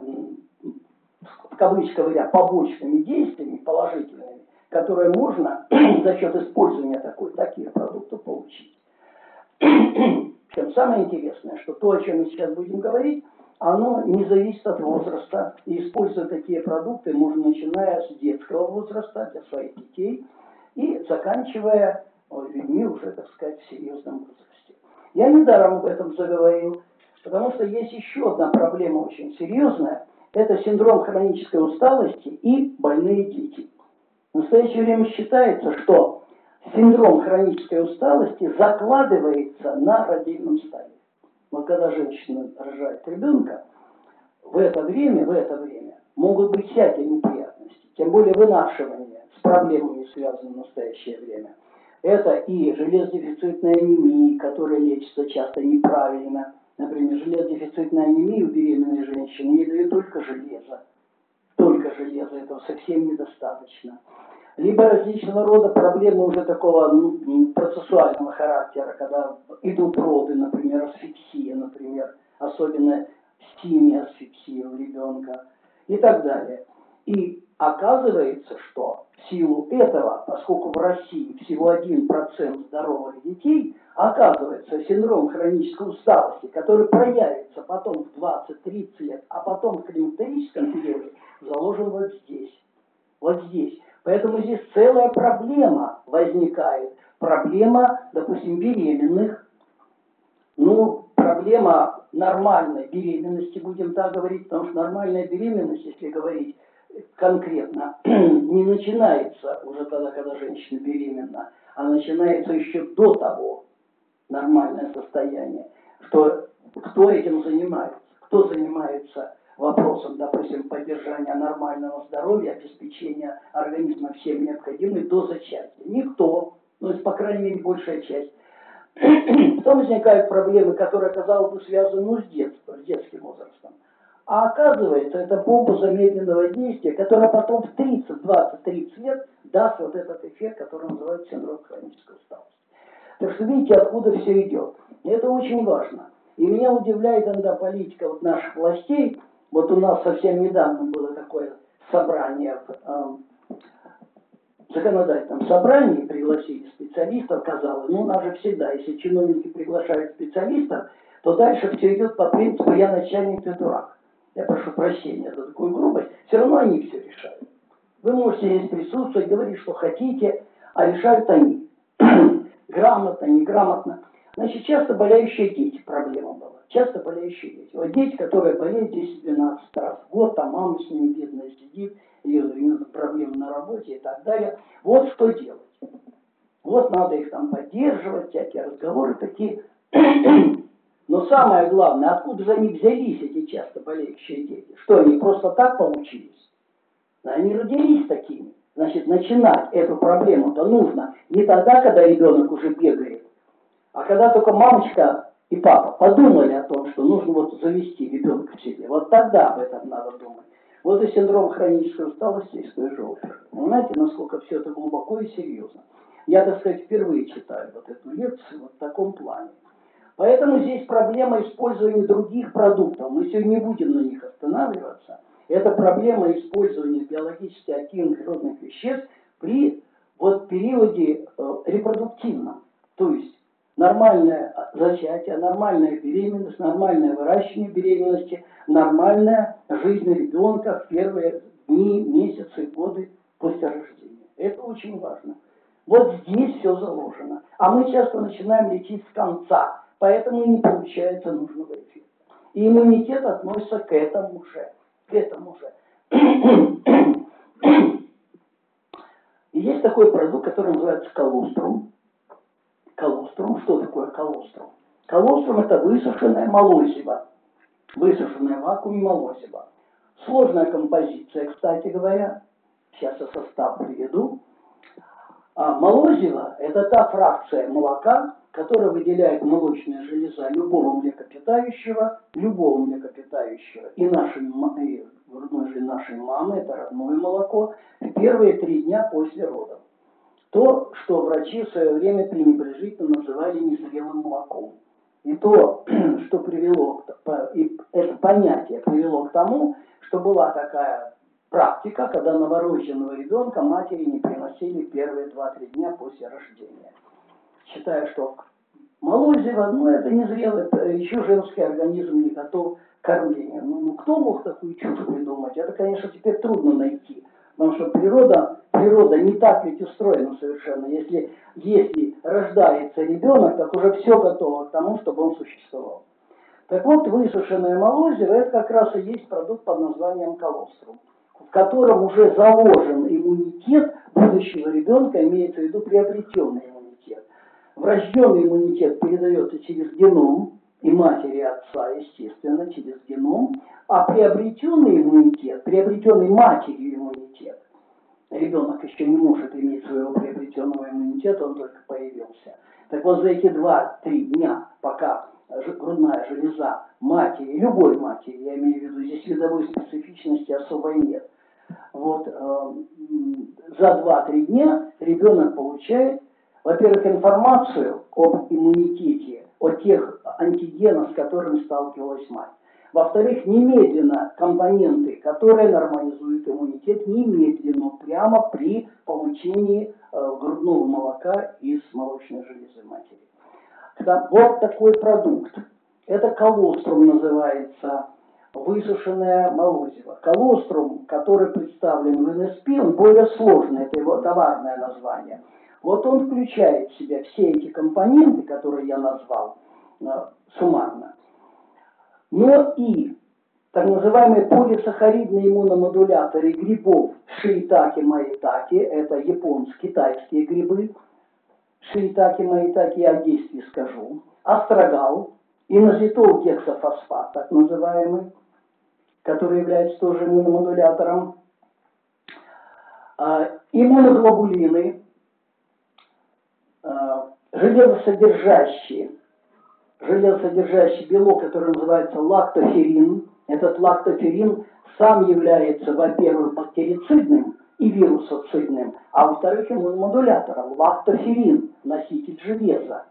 в кавычках говоря, побочными действиями, положительными, которые можно за счет использования такой, таких продуктов получить. Причем самое интересное, что то, о чем мы сейчас будем говорить, оно не зависит от возраста. И используя такие продукты можно, начиная с детского возраста для своих детей и заканчивая людьми уже, так сказать, в серьезном возрасте. Я недаром об этом заговорил, потому что есть еще одна проблема очень серьезная. Это синдром хронической усталости и больные дети. В настоящее время считается, что синдром хронической усталости закладывается на родильном стадии. Вот когда женщина рожает ребенка, в это время, в это время могут быть всякие неприятности, тем более вынашивание с проблемами, связанными в настоящее время. Это и железодефицитная анемия, которая лечится часто неправильно. Например, железодефицитная анемия у беременной женщины ей дают только железо. Только железо, этого совсем недостаточно. Либо различного рода проблемы уже такого ну, процессуального характера, когда идут роды, например, асфиксия, например, особенно синяя асфиксия у ребенка и так далее. И оказывается, что в силу этого, поскольку в России всего один процент здоровых детей, оказывается синдром хронической усталости, который проявится потом в двадцать-тридцать лет, а потом в климактерическом периоде, заложен вот здесь. Вот здесь. Поэтому здесь целая проблема возникает. Проблема, допустим, беременных. Ну, проблема нормальной беременности, будем так говорить, потому что нормальная беременность, если говорить конкретно, не начинается уже тогда, когда женщина беременна, а начинается еще до того нормальное состояние. Что, кто этим занимается? Кто занимается вопросом, допустим, поддержания нормального здоровья, обеспечения организма всем необходимым до зачатия? Никто, ну, по крайней мере, большая часть. Потом возникают проблемы, которые, казалось бы, связаны ну, с детством, с детским возрастом. А оказывается, это бомба замедленного действия, которая потом в тридцать, двадцать, тридцать лет даст вот этот эффект, который называется синдром хронической усталости. Так что видите, откуда все идет. И это очень важно. И меня удивляет иногда политика вот наших властей. Вот у нас совсем недавно было такое собрание в э, законодательном собрании, пригласили специалистов, казалось, ну у нас же всегда, если чиновники приглашают специалистов, то дальше все идет по принципу «я начальник, ты дурак». Я прошу прощения за такую грубость, все равно они все решают. Вы можете здесь присутствовать, говорить, что хотите, а решают они. Грамотно, неграмотно. Значит, часто болеющие дети, проблема была. Часто болеющие дети. Вот дети, которые болеют десять-двенадцать раз в год, там мама с ними бедная сидит, ее проблемы на работе и так далее. Вот что делать. Вот надо их там поддерживать, всякие разговоры такие. Но самое главное, откуда же они взялись, эти часто болеющие дети? Что, они просто так получились? Они родились такими. Значит, начинать эту проблему-то нужно не тогда, когда ребенок уже бегает, а когда только мамочка и папа подумали о том, что нужно вот завести ребенка к себе. Вот тогда об этом надо думать. Вот и синдром хронической усталости из той же оперы. Понимаете, насколько все это глубоко и серьезно. Я, так сказать, впервые читаю вот эту лекцию вот в таком плане. Поэтому здесь проблема использования других продуктов. Мы сегодня не будем на них останавливаться. Это проблема использования биологически активных природных веществ при вот, периоде э, репродуктивном. То есть нормальное зачатие, нормальная беременность, нормальное выращивание беременности, нормальная жизнь ребенка в первые дни, месяцы, годы после рождения. Это очень важно. Вот здесь все заложено. А мы часто начинаем лечить с конца. Поэтому и не получается нужного эффекта. И иммунитет относится к этому же. К этому же. И есть такой продукт, который называется колострум. Колострум. Что такое колострум? Колострум – это высушенное молозиво. Высушенное в вакууме молозиво. Сложная композиция, кстати говоря. Сейчас я состав приведу. А молозиво – это та фракция молока, которая выделяет молочная железа любого млекопитающего, любого млекопитающего. И нашей, и грудной же нашей мамы, это родное молоко, в первые три дня после родов. То, что врачи в свое время пренебрежительно называли незрелым молоком. И то, что привело, и это понятие привело к тому, что была такая практика, когда новорожденного ребенка матери не приносили первые два-три дня после рождения. Считаю, что молозиво, ну это незрелый, еще женский организм не готов к кормлению. Ну, ну кто мог такую чушь придумать? Это, конечно, теперь трудно найти. Потому что природа, природа не так ведь устроена совершенно. Если, если рождается ребенок, так уже все готово к тому, чтобы он существовал. Так вот, высушенное молозиво – это как раз и есть продукт под названием колострум, в котором уже заложен иммунитет будущего ребенка, имеется в виду приобретенный иммунитет. Врожденный иммунитет передается через геном и матери, и отца, естественно, через геном, а приобретенный иммунитет, приобретенный матерью иммунитет, ребенок еще не может иметь своего приобретенного иммунитета, он только появился. Так вот, за эти два-три дня, пока грудная железа матери, любой матери, я имею в виду, здесь видовой специфичности особой нет, вот, э, за два-три дня ребенок получает, во-первых, информацию об иммунитете, о тех антигенах, с которыми сталкивалась мать. Во-вторых, немедленно компоненты, которые нормализуют иммунитет, немедленно, прямо при получении э, грудного молока из молочной железы матери. Вот такой продукт. Это колострум называется, высушенное молозиво. Колострум, который представлен в эн эс пи, он более сложный, это его товарное название. Вот он включает в себя все эти компоненты, которые я назвал э, суммарно. Но и так называемые полисахаридные иммуномодуляторы грибов шиитаке, маитаке, это японские, китайские грибы, шиитаке, маитаке, я о действии скажу, астрагал, инозитол гексофосфат, так называемый, который является тоже иммуномодулятором, иммуноглобулины, железосодержащие, железосодержащий белок, который называется лактоферин. Этот лактоферин сам является, во-первых, бактерицидным и вирусоцидным, а во-вторых, иммуномодулятором. Лактоферин, носитель железа.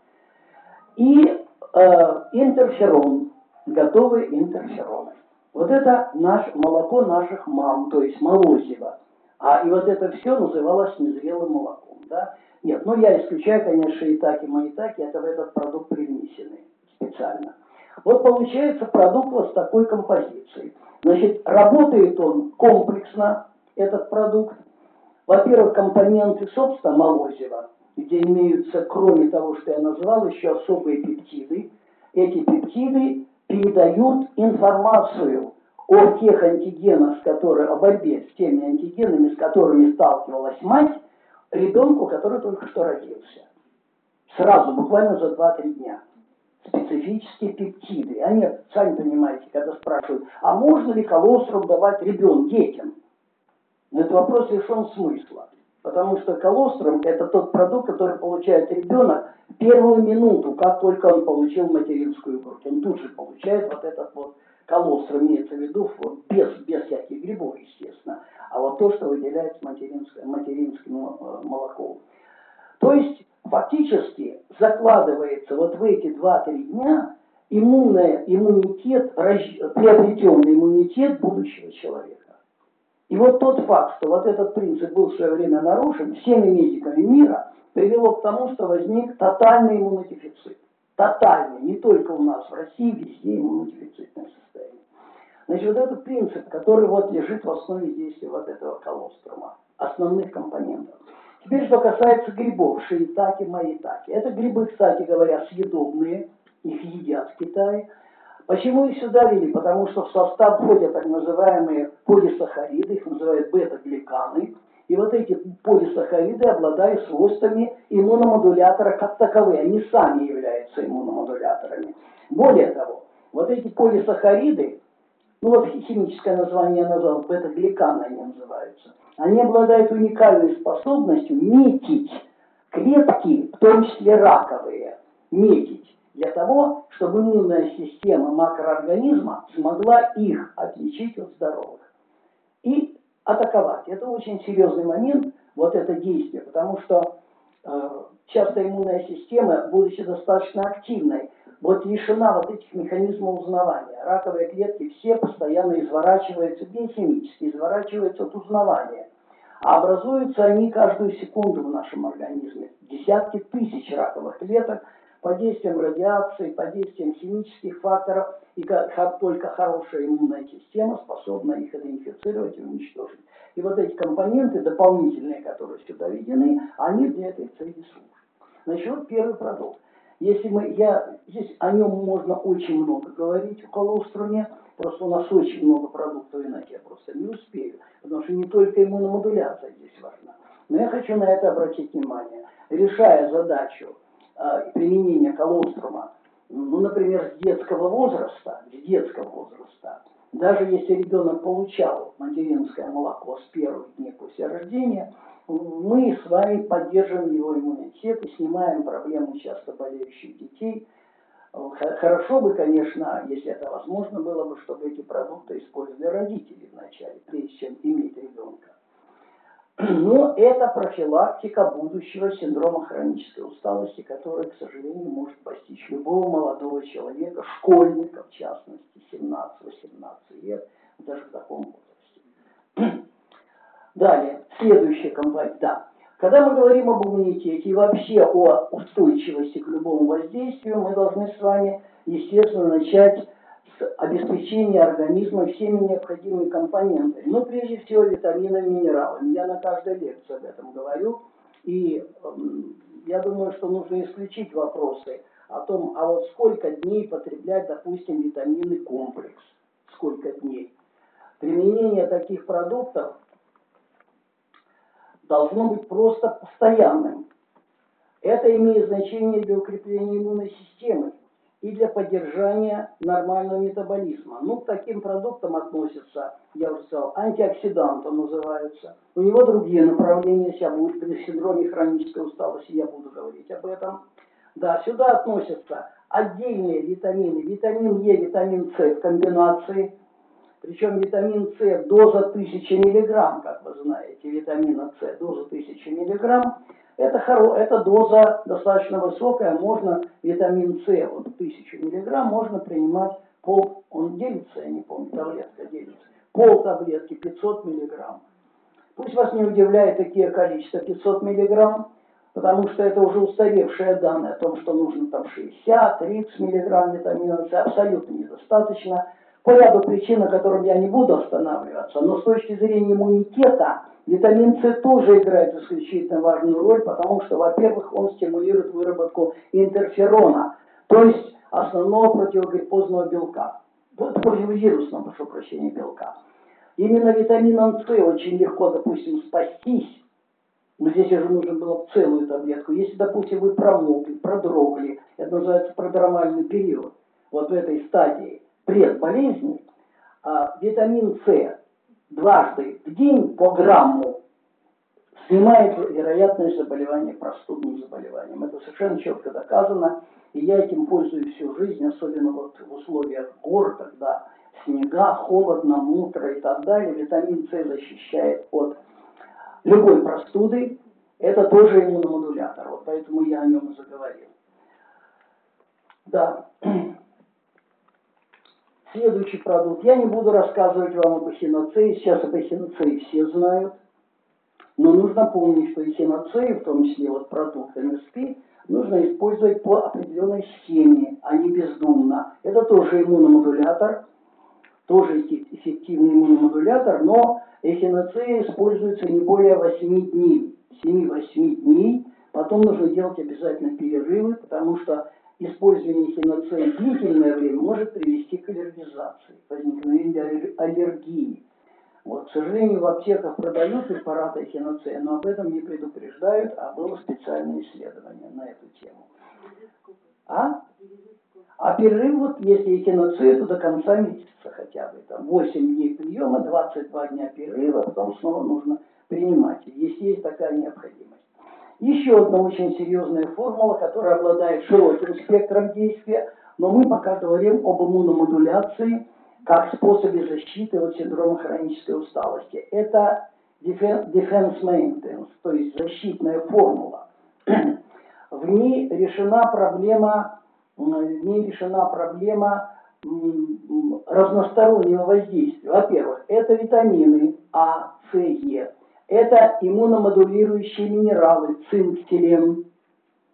И э, интерферон, готовые интерфероны. Вот это наш, молоко наших мам, то есть молозиво. А и вот это все называлось незрелым молоком. Да? Нет, ну я исключаю, конечно, шиитаке, маитаке, это в этот продукт привнесены специально. Вот получается продукт вот с такой композицией. Значит, работает он комплексно, этот продукт. Во-первых, компоненты, собственно, молозива, где имеются, кроме того, что я назвал, еще особые пептиды. Эти пептиды передают информацию о тех антигенах, с которыми, о борьбе с теми антигенами, с которыми сталкивалась мать, ребенку, который только что родился. Сразу, буквально за два-три дня. Специфические пептиды. Они, сами понимаете, когда спрашивают, а можно ли колострум давать ребенку, детям? Но этот вопрос лишен смысла. Потому что колострум – это тот продукт, который получает ребенок в первую минуту, как только он получил материнскую грудь. Он тут же получает вот этот вот колострум, имеется в виду, вот, без, без всяких грибов, естественно. А вот то, что выделяется материнским, материнским молоком. То есть, фактически, закладывается вот в эти два-три дня иммунный иммунитет, приобретенный иммунитет будущего человека. И вот тот факт, что вот этот принцип был в свое время нарушен всеми медиками мира, привело к тому, что возник тотальный иммунодефицит. Тотальный, не только у нас в России, везде иммунодефицитное состояние. Значит, вот этот принцип, который вот лежит в основе действия вот этого колострума, основных компонентов. Теперь, что касается грибов, шиитаке, маитаке. Это грибы, кстати говоря, съедобные, их едят в Китае. Почему их сюда ввели? Потому что в состав входят так называемые полисахариды, их называют бета-гликаны. И вот эти полисахариды обладают свойствами иммуномодулятора как таковые. Они сами являются иммуномодуляторами. Более того, вот эти полисахариды, ну вот химическое название я назвал, бета-гликаны они называются, они обладают уникальной способностью метить клетки, в том числе раковые, метить. Для того, чтобы иммунная система макроорганизма смогла их отличить от здоровых и атаковать. Это очень серьезный момент, вот это действие, потому что э, часто иммунная система, будучи достаточно активной, вот лишена вот этих механизмов узнавания. Раковые клетки все постоянно изворачиваются, биохимически изворачиваются от узнавания. А образуются они каждую секунду в нашем организме. Десятки тысяч раковых клеток под действием радиации, под действием химических факторов, и как только хорошая иммунная система способна их идентифицировать и уничтожить. И вот эти компоненты дополнительные, которые сюда введены, они для этой цели служат. Значит, вот первый продукт. Если мы, я, здесь о нем можно очень много говорить о колоструме, просто у нас очень много продуктов, иначе я просто не успею, потому что не только иммуномодуляция здесь важна. Но я хочу на это обратить внимание. Решая задачу э, применения колострума, ну, например, с детского возраста, с детского возраста, даже если ребенок получал материнское молоко с первых дней после рождения, мы с вами поддерживаем его иммунитет и снимаем проблему часто болеющих детей. Хорошо бы, конечно, если это возможно было бы, чтобы эти продукты использовали родители вначале, прежде чем иметь ребенка. Но это профилактика будущего синдрома хронической усталости, который, к сожалению, может постичь любого молодого человека, школьника, в частности, семнадцать-восемнадцать лет, даже в таком возрасте. Далее, следующая компания. Да. Когда мы говорим об иммунитете и вообще о устойчивости к любому воздействию, мы должны с вами, естественно, начать с обеспечения организма всеми необходимыми компонентами. Ну, прежде всего, витаминами и минералами. Я на каждой лекции об этом говорю. И э, я думаю, что нужно исключить вопросы о том, а вот сколько дней потреблять, допустим, витаминный комплекс. Сколько дней. Применение таких продуктов должно быть просто постоянным. Это имеет значение для укрепления иммунной системы и для поддержания нормального метаболизма. Ну, к таким продуктам относятся, я уже сказал, антиоксиданты называются. У него другие направления, сейчас будет при синдроме хронической усталости, я буду говорить об этом. Да, сюда относятся отдельные витамины, витамин Е, витамин С в комбинации. Причем витамин С доза тысяча миллиграмм, как вы знаете, витамина С доза тысяча миллиграмм. Это, хоро... это доза достаточно высокая, можно витамин С, вот тысяча миллиграмм, можно принимать пол, он делится, я не помню, таблетка делится, пол таблетки пятьсот миллиграмм. Пусть вас не удивляет такие количества пятьсот миллиграмм, потому что это уже устаревшие данные о том, что нужно там шестьдесят-тридцать миллиграмм витамина С, абсолютно недостаточно. По ряду причин, на котором я не буду останавливаться, но с точки зрения иммунитета, витамин С тоже играет исключительно важную роль, потому что, во-первых, он стимулирует выработку интерферона, то есть основного противогриппозного белка, противовирусного, прошу прощения, белка. Именно витамином С очень легко, допустим, спастись, но здесь уже нужно было целую таблетку. Если, допустим, вы промокли, продрогли, это называется продромальный период, вот в этой стадии, предболезни, а, витамин С дважды в день по грамму снимает вероятность заболевания простудным заболеванием. Это совершенно четко доказано, и я этим пользуюсь всю жизнь, особенно вот в условиях гор, когда снега, холодно, мокро и так далее. Витамин С защищает от любой простуды. Это тоже иммуномодулятор, вот поэтому я о нем и заговорил. Да. Следующий продукт. Я не буду рассказывать вам об эхиноцее. Сейчас об эхиноцее все знают. Но нужно помнить, что эхиноцею, в том числе вот продукт эн эс пи, нужно использовать по определенной схеме, а не бездумно. Это тоже иммуномодулятор, тоже эффективный иммуномодулятор, но эхиноцея используется не более восьми дней. семь-восемь дней. Потом нужно делать обязательно перерывы, потому что использование эхиноцеи длительное время может привести к аллергизации, возникновению аллергии. Вот, к сожалению, в аптеках продают препараты эхиноцея, но об этом не предупреждают, а было специальное исследование на эту тему. А? А перерыв, вот, если эхиноцея, то до конца месяца хотя бы. Там восемь дней приема, двадцать два дня перерыва, а потом снова нужно принимать, если есть такая необходимость. Еще одна очень серьезная формула, которая обладает широким спектром действия, но мы пока говорим об иммуномодуляции как способе защиты от синдрома хронической усталости. Это defense maintenance, то есть защитная формула. В ней решена проблема, в ней решена проблема разностороннего воздействия. Во-первых, это витамины А, С, Е. Это иммуномодулирующие минералы, цинк, селен.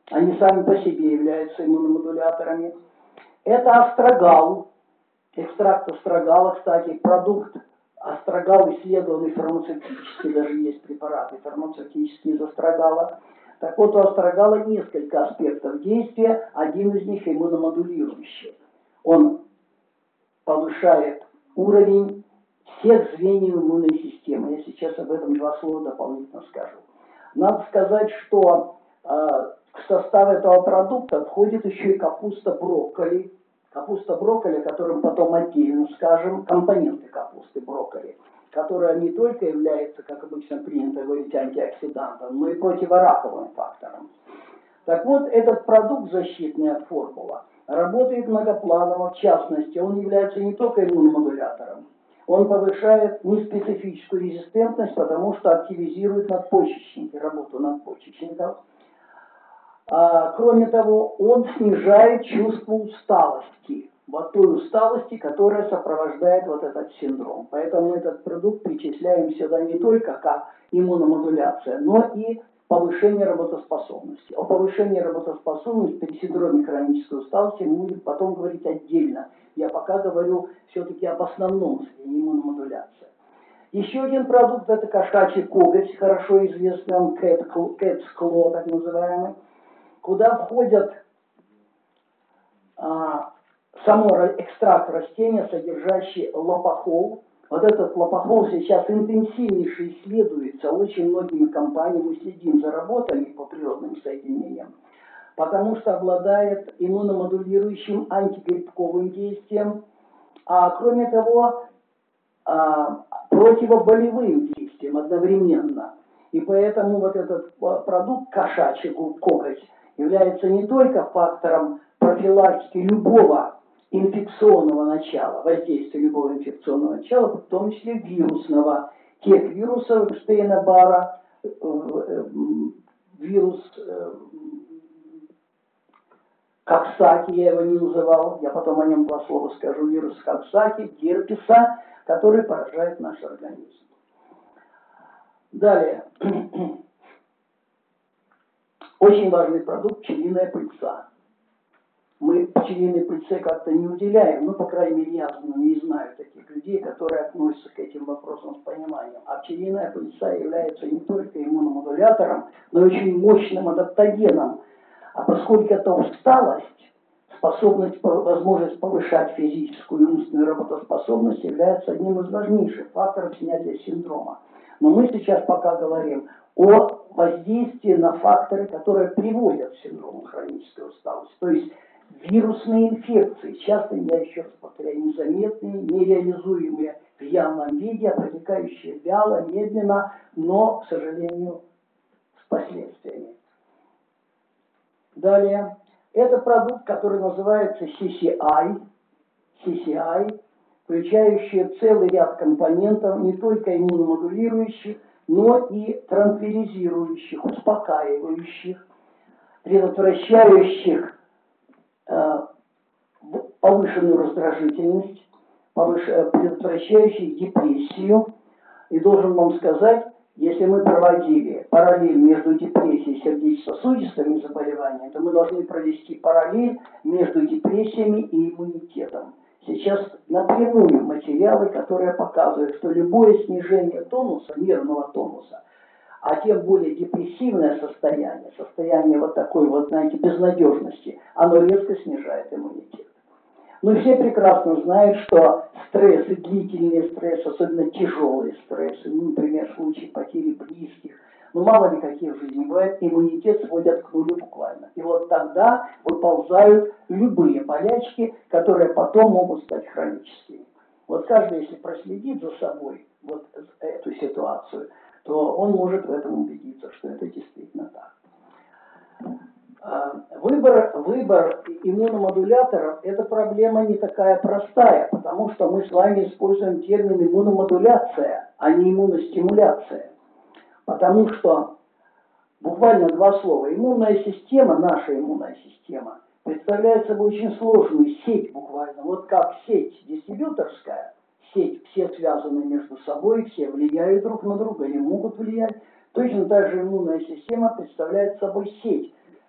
Они сами по себе являются иммуномодуляторами. Это астрагал, экстракт астрагала, кстати, продукт астрагал исследованный фармацевтически, даже есть препараты фармацевтические из астрагала. Так вот, у астрагала несколько аспектов действия, один из них иммуномодулирующий. Он повышает уровень всех звеньев иммунной системы. Я сейчас об этом два слова дополнительно скажу. Надо сказать, что э, в состав этого продукта входит еще и капуста брокколи. Капуста брокколи, о котором потом отдельно скажем, компоненты капусты брокколи, которая не только является, как обычно принято говорить, антиоксидантом, но и противораковым фактором. Так вот, этот продукт, защитная формула, работает многопланово. В частности, он является не только иммуномодулятором, он повышает неспецифическую резистентность, потому что активизирует надпочечники, работу надпочечников. А, кроме того, он снижает чувство усталости, вот той усталости, которая сопровождает вот этот синдром. Поэтому мы этот продукт причисляем сюда не только как иммуномодуляция, но и повышение работоспособности. О повышении работоспособности при синдроме хронической усталости мы будем потом говорить отдельно. Я пока говорю все-таки об основном звене иммуномодуляции. Еще один продукт – это кошачий коготь, хорошо известный, он Cat's Claw, так называемый, куда входят а, само экстракт растения, содержащий лопахол. Вот этот лопахол сейчас интенсивнейше исследуется очень многими компаниями. Мы следим за работами по природным соединениям, потому что обладает иммуномодулирующим антигрибковым действием, а кроме того, а, противоболевым действием одновременно. И поэтому вот этот продукт кошачий коготь является не только фактором профилактики любого инфекционного начала, воздействия любого инфекционного начала, в том числе вирусного, тех вирусов Эпштейна-Барра, вирус Коксаки, я его не называл, я потом о нем два слова скажу, вирус Коксаки, герпеса, который поражает наш организм. Далее. Очень важный продукт – пчелиная пыльца. Мы пчелиной пыльце как-то не уделяем, ну, по крайней мере, я не знаю таких людей, которые относятся к этим вопросам с пониманием. А пчелиная пыльца является не только иммуномодулятором, но и очень мощным адаптогеном. А поскольку это усталость, способность, возможность повышать физическую и умственную работоспособность является одним из важнейших факторов снятия синдрома. Но мы сейчас пока говорим о воздействии на факторы, которые приводят к синдрому хронической усталости. То есть вирусные инфекции, часто, я еще раз повторяю, незаметные, нереализуемые в явном виде, а протекающие вяло, медленно, но, к сожалению, с последствиями. Далее. Это продукт, который называется си си ай, си си ай, включающий целый ряд компонентов, не только иммуномодулирующих, но и транквилизирующих, успокаивающих, предотвращающих э, повышенную раздражительность, повыш... предотвращающих депрессию. И должен вам сказать, если мы проводили параллель между депрессией и сердечно-сосудистыми заболеваниями, то мы должны провести параллель между депрессиями и иммунитетом. Сейчас напрямую материалы, которые показывают, что любое снижение тонуса, нервного тонуса, а тем более депрессивное состояние, состояние вот такой вот, знаете, безнадежности, оно резко снижает иммунитет. Но все прекрасно знают, что стрессы, длительные стрессы, особенно тяжелые стрессы, ну, например, в случае потери близких, ну, мало ли какие в жизни бывает, иммунитет сводят к нулю буквально. И вот тогда выползают любые болячки, которые потом могут стать хроническими. Вот каждый, если проследит за собой вот эту ситуацию, то он может в этом убедиться, что это действительно так. Выбор, выбор иммуномодуляторов – это проблема не такая простая, потому что мы с вами используем термин иммуномодуляция, а не иммуностимуляция. Потому что, буквально два слова, иммунная система, наша иммунная система, представляет собой очень сложную сеть буквально. Вот как сеть дистрибьюторская, сеть, все связаны между собой, все влияют друг на друга или могут влиять. Точно так же иммунная система представляет собой сеть,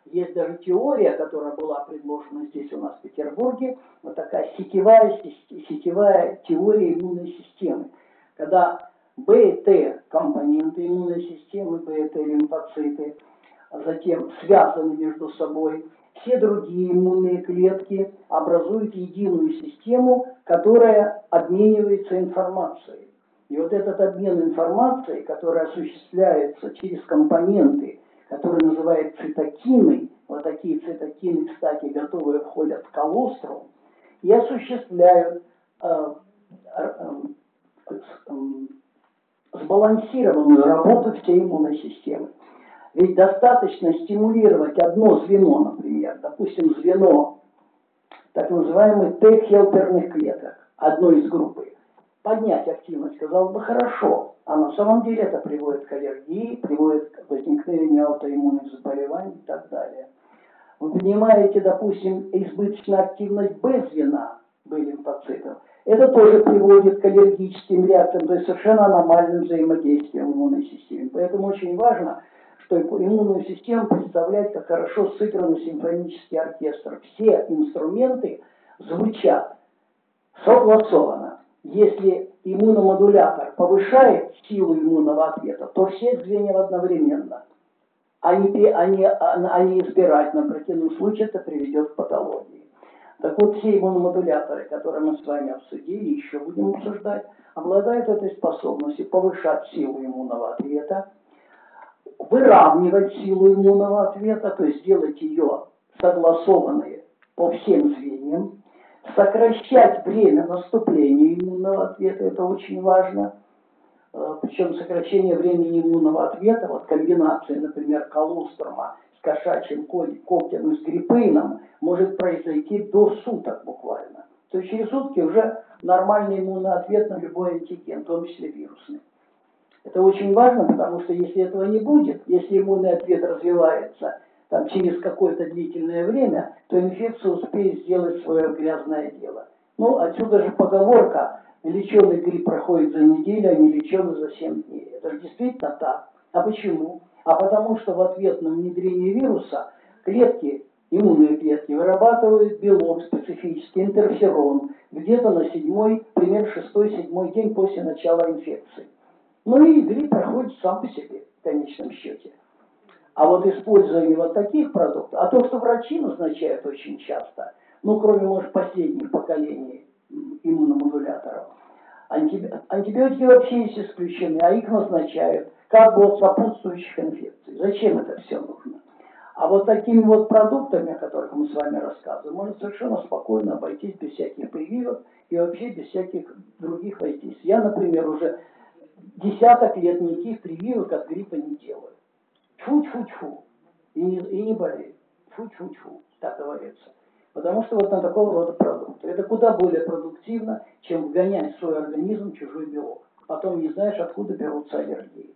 Есть даже теория, которая была предложена здесь у нас в Петербурге, вот такая сетевая, сетевая теория иммунной системы, когда Б и Т компоненты иммунной системы, Б и Т лимфоциты, затем связаны между собой. Все другие иммунные клетки образуют единую систему, которая обменивается информацией. И вот этот обмен информацией, который осуществляется через компоненты, которые называют цитокины, вот такие цитокины, кстати, готовые входят в колострум, и осуществляют э, э, э, сбалансированную работу всей иммунной системы. Ведь достаточно стимулировать одно звено, например, допустим, звено так называемых Т-хелперных клеток, одной из группы. Поднять активность, казалось бы, хорошо, а на самом деле это приводит к аллергии, приводит к возникновению аутоиммунных заболеваний и так далее. Вы поднимаете, допустим, избыточную активность Б-звена, Б-лимфоцитов, это тоже приводит к аллергическим реакциям, то есть совершенно аномальным взаимодействием в иммунной системе. Поэтому очень важно, что иммунную систему представлять как хорошо сыгранный симфонический оркестр. Все инструменты звучат согласованно. Если иммуномодулятор повышает силу иммунного ответа, то все звенья одновременно. А не, а не, а не избирательно, в противном случае это приведет к патологии. Так вот, все иммуномодуляторы, которые мы с вами обсудили, еще будем обсуждать, обладают этой способностью повышать силу иммунного ответа, выравнивать силу иммунного ответа, то есть делать ее согласованной по всем звеньям, сокращать время наступления иммунного ответа, это очень важно. Причем сокращение времени иммунного ответа, вот комбинация, например, колострума с кошачьим когтем и с гриппином, может произойти до суток буквально. То есть через сутки уже нормальный иммунный ответ на любой антиген, в том числе вирусный. Это очень важно, потому что если этого не будет, если иммунный ответ развивается там, через какое-то длительное время, то инфекция успеет сделать свое грязное дело. Ну, отсюда же поговорка: леченый грипп проходит за неделю, а не леченый за семь дней. Это же действительно так. А почему? А потому что в ответ на внедрение вируса клетки, иммунные клетки, вырабатывают белок специфический, интерферон, где-то на седьмой, примерно шестой-седьмой день после начала инфекции. Ну и грипп проходит сам по себе, в конечном счете. А вот использование вот таких продуктов, а то, что врачи назначают очень часто, ну, кроме, может, последних поколений иммуномодуляторов, антибиотики вообще есть исключены, а их назначают как бы от сопутствующих инфекций. Зачем это все нужно? А вот такими вот продуктами, о которых мы с вами рассказываем, можно совершенно спокойно обойтись без всяких прививок и вообще без всяких других воздействий. Я, например, уже десяток лет никаких прививок от гриппа не делаю. Тьфу-тьфу-тьфу. И не, и не болею. Тьфу-тьфу-тьфу, так говорится. Потому что вот на такого рода продукты. Это куда более продуктивно, чем вгонять в свой организм чужой белок. Потом не знаешь, откуда берутся аллергии.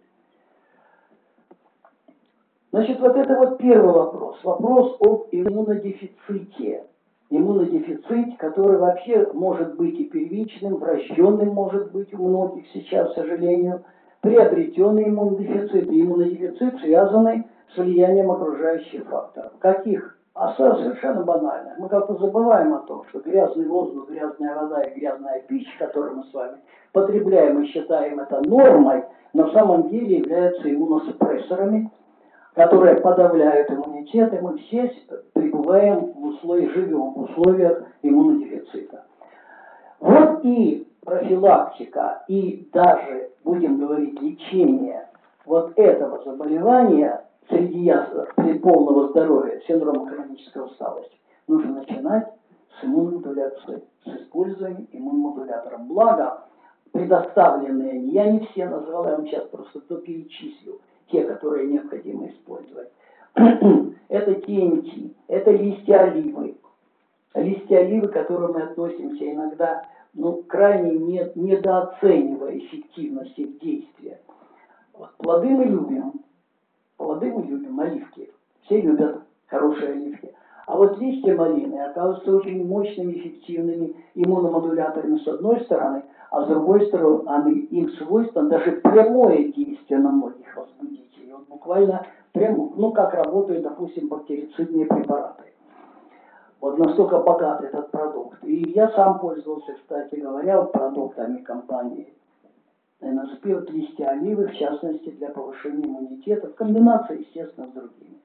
Значит, вот это вот первый вопрос. Вопрос об иммунодефиците. Иммунодефицит, который вообще может быть и первичным, врожденным может быть у многих сейчас, к сожалению, приобретенный иммунодефицит. И иммунодефицит связанный с влиянием окружающих факторов. Каких? А совершенно банально. Мы как-то забываем о том, что грязный воздух, грязная вода и грязная пища, которую мы с вами потребляем и считаем это нормой, на самом деле являются иммуносупрессорами, которые подавляют иммунитет, и мы все пребываем в условиях, живем в условиях иммунодефицита. Вот и профилактика, и даже, будем говорить, лечение вот этого заболевания среди при полного здоровья, синдрома хронической усталости, нужно начинать с иммуномодуляции, с использованием иммуномодуляторов. Благо, предоставленные, я не все назвал, я вам сейчас просто перечислю, те, которые необходимо использовать. Это ти эн ти, это листья оливы. Листья оливы, к которым мы относимся иногда, ну, крайне не, недооценивая эффективность их действия. Вот, плоды мы любим. Плоды мы любим, оливки. Все любят хорошие оливки. А вот листья малины оказываются очень мощными, эффективными иммуномодуляторами с одной стороны, а с другой стороны, им свойственно даже прямое действие на многих возбудителей. Вот буквально прям, ну, как работают, допустим, бактерицидные препараты. Вот настолько богат этот продукт. И я сам пользовался, кстати говоря, вот продуктами компании эн эс пи, вот листья оливы, в частности, для повышения иммунитета, в комбинации, естественно, с другими.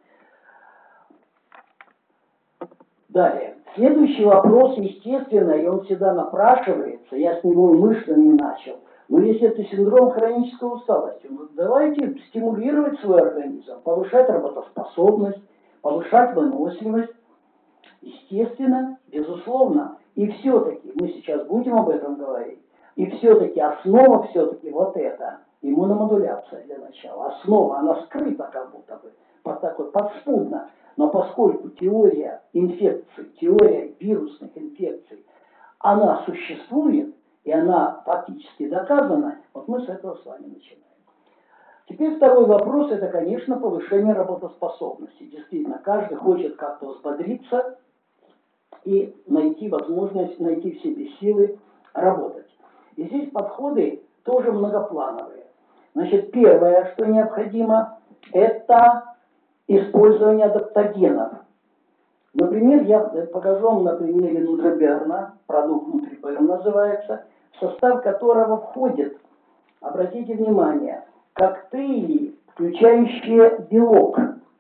Далее. Следующий вопрос, естественно, и он всегда напрашивается, я с него умышленно не начал. Но если это синдром хронической усталости, ну, давайте стимулировать свой организм, повышать работоспособность, повышать выносливость. Естественно, безусловно. И все-таки, мы сейчас будем об этом говорить, и все-таки основа все-таки вот это, иммуномодуляция для начала. Основа, она скрыта как будто бы, под такой, подспудно. Но поскольку теория инфекций, теория вирусных инфекций, она существует, и она фактически доказана, вот мы с этого с вами начинаем. Теперь второй вопрос, это, конечно, повышение работоспособности. Действительно, каждый хочет как-то взбодриться и найти возможность, найти в себе силы работать. И здесь подходы тоже многоплановые. Значит, первое, что необходимо, это использование адаптогенов. Например, я покажу вам на примере Нутриберна, продукт Нутриберн называется, в состав которого входит, обратите внимание, коктейли, включающие белок.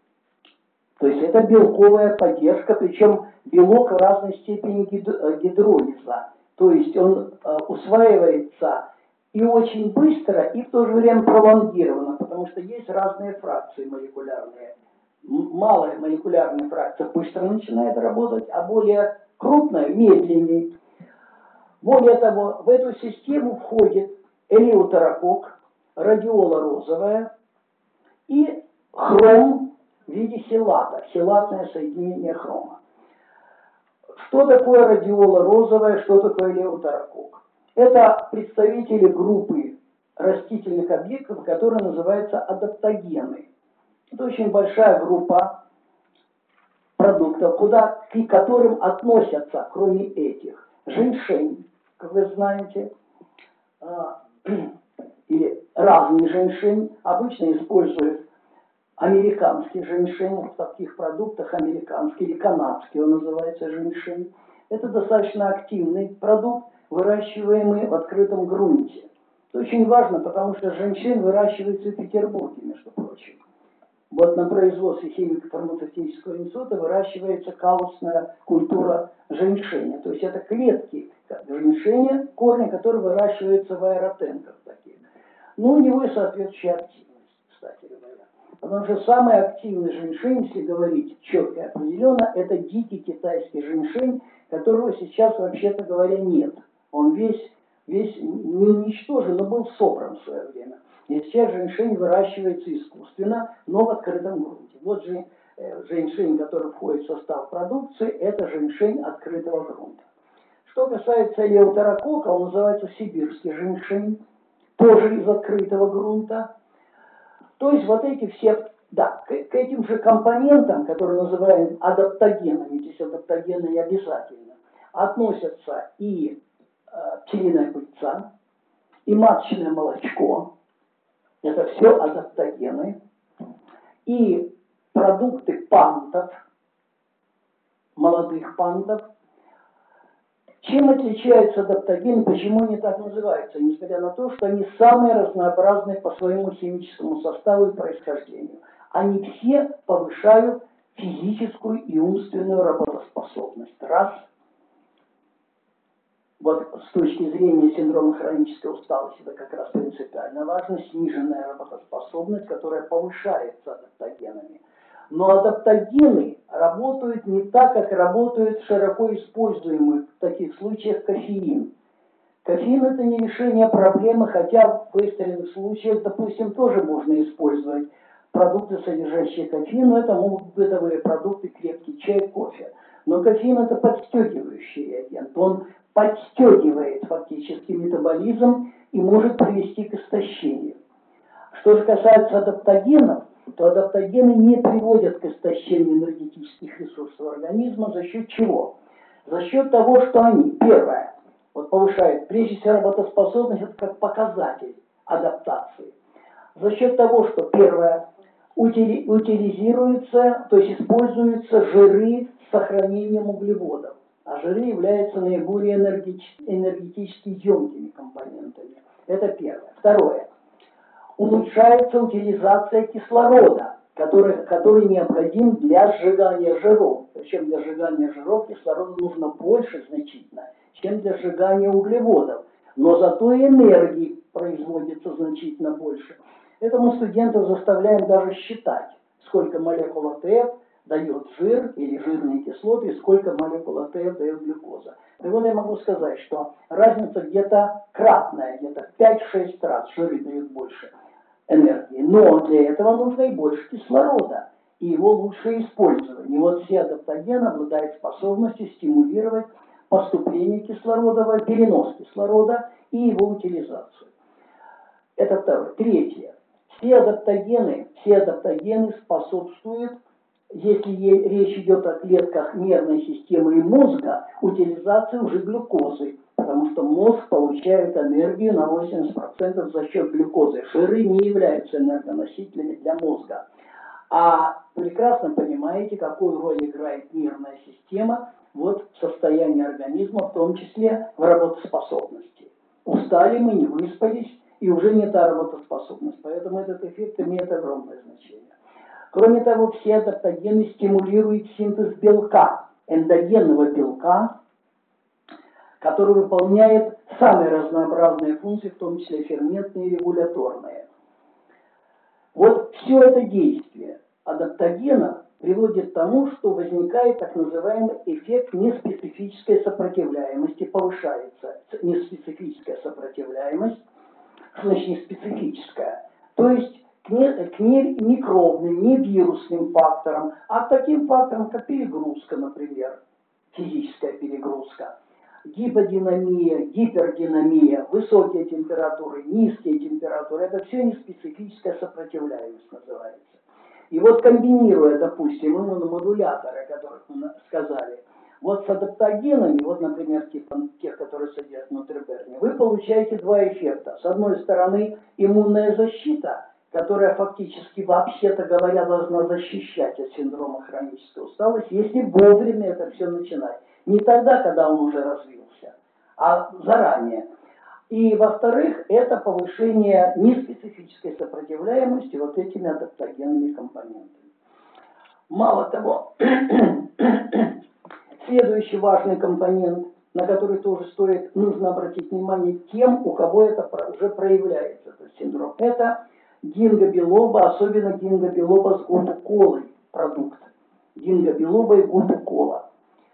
То есть это белковая поддержка, причем белок в разной степени гидролиза. То есть он э, усваивается и очень быстро, и в то же время пролонгированно, потому что есть разные фракции молекулярные. Малая молекулярная фракция быстро начинает работать, а более крупная медленнее. Более того, в эту систему входит элеутерокок, радиола розовая и хром в виде хелата, хелатное соединение хрома. Что такое радиола розовая, что такое элеутерокок? Это представители группы растительных объектов, которые называются адаптогены. Это очень большая группа продуктов, куда, к которым относятся, кроме этих, женьшень, как вы знаете, или разный женьшень, обычно используют американский женьшень, в таких продуктах американский или канадский он называется женьшень. Это достаточно активный продукт, выращиваемый в открытом грунте. Это очень важно, потому что женьшень выращивается в Петербурге, между прочим. Вот на производстве химико-фармацевтического института выращивается калусная культура женьшеня. То есть это клетки женьшеня, корни, которые выращиваются в аэротенках таких. Но у него и соответствующая активность, кстати говоря. Потому что самый активный женьшень, если говорить четко и определенно, это дикий китайский женьшень, которого сейчас, вообще-то говоря, нет. Он весь, весь не уничтожен, но был собран в свое время. И сейчас женьшень выращивается искусственно, но в открытом грунте. Вот же женьшень, который входит в состав продукции, это женьшень открытого грунта. Что касается элеутерокока, он называется сибирский женьшень, тоже из открытого грунта. То есть вот эти все, да, к, к этим же компонентам, которые называем адаптогенами, здесь адаптогены не обязательно, относятся и э, пчелиная пыльца, и маточное молочко. Это все адаптогены. И продукты пантов, молодых пантов. Чем отличаются адаптогены, почему они так называются, несмотря на то, что они самые разнообразные по своему химическому составу и происхождению. Они все повышают физическую и умственную работоспособность. Раз. Вот с точки зрения синдрома хронической усталости это как раз принципиально важно. Сниженная работоспособность, которая повышается адаптогенами. Но адаптогены работают не так, как работают широко используемый в таких случаях кофеин. Кофеин – это не решение проблемы, хотя в экстренных случаях, допустим, тоже можно использовать продукты, содержащие кофеин, но это могут быть бытовые продукты, крепкий чай, кофе. Но кофеин – это подстегивающий реагент. Он подстегивает фактически метаболизм и может привести к истощению. Что же касается адаптогенов, то адаптогены не приводят к истощению энергетических ресурсов организма. За счет чего? За счет того, что они, первое, вот повышают, прежде всего, работоспособность, это как показатель адаптации. За счет того, что, первое, утили, утилизируются, то есть используются жиры с сохранением углеводов. А жиры являются наиболее энергетически емкими компонентами. Это первое. Второе. Улучшается утилизация кислорода, который, который необходим для сжигания жиров. Причем для сжигания жиров кислорода нужно больше значительно, чем для сжигания углеводов. Но зато и энергии производится значительно больше. Этому студентов заставляем даже считать, сколько молекул АТФ дает жир или жирные кислоты, и сколько молекул АТФ дает глюкоза. И вот я могу сказать, что разница где-то кратная, где-то в пять-шесть раз жиры дают больше энергии. Но для этого нужно и больше кислорода, и его лучшее использование. И вот все адаптогены обладают способностью стимулировать поступление кислорода, перенос кислорода и его утилизацию. Это второе. Третье. Все адаптогены, все адаптогены способствуют, если речь идет о клетках нервной системы и мозга, утилизации уже глюкозы, потому что мозг получает энергию на восемьдесят процентов за счет глюкозы. Жиры не являются энергоносителями для мозга. А прекрасно понимаете, какую роль играет нервная система вот в состоянии организма, в том числе в работоспособности. Устали мы, не выспались, и уже не та работоспособность. Поэтому этот эффект имеет огромное значение. Кроме того, все адаптогены стимулируют синтез белка, эндогенного белка, который выполняет самые разнообразные функции, в том числе ферментные и регуляторные. Вот все это действие адаптогена приводит к тому, что возникает так называемый эффект неспецифической сопротивляемости, повышается неспецифическая сопротивляемость, что значит неспецифическая, то есть к не, к не микробным, не вирусным факторам, а к таким факторам, как перегрузка, например, физическая перегрузка, гиподинамия, гипердинамия, высокие температуры, низкие температуры, это все неспецифическая сопротивляемость называется. И вот комбинируя, допустим, иммуномодуляторы, о которых мы сказали, вот с адаптогенами, вот, например, типа тех, которые содержат нутриберни, вы получаете два эффекта. С одной стороны, иммунная защита, которая фактически, вообще-то говоря, должна защищать от синдрома хронической усталости, если вовремя это все начинать. Не тогда, когда он уже развился, а заранее. И, во-вторых, это повышение неспецифической сопротивляемости вот этими адаптогенными компонентами. Мало того, следующий важный компонент, на который тоже стоит, нужно обратить внимание тем, у кого это уже проявляется, этот синдром, это гингобилоба, особенно гингобилоба с губуколой продукт. Гингобилоба и губукола.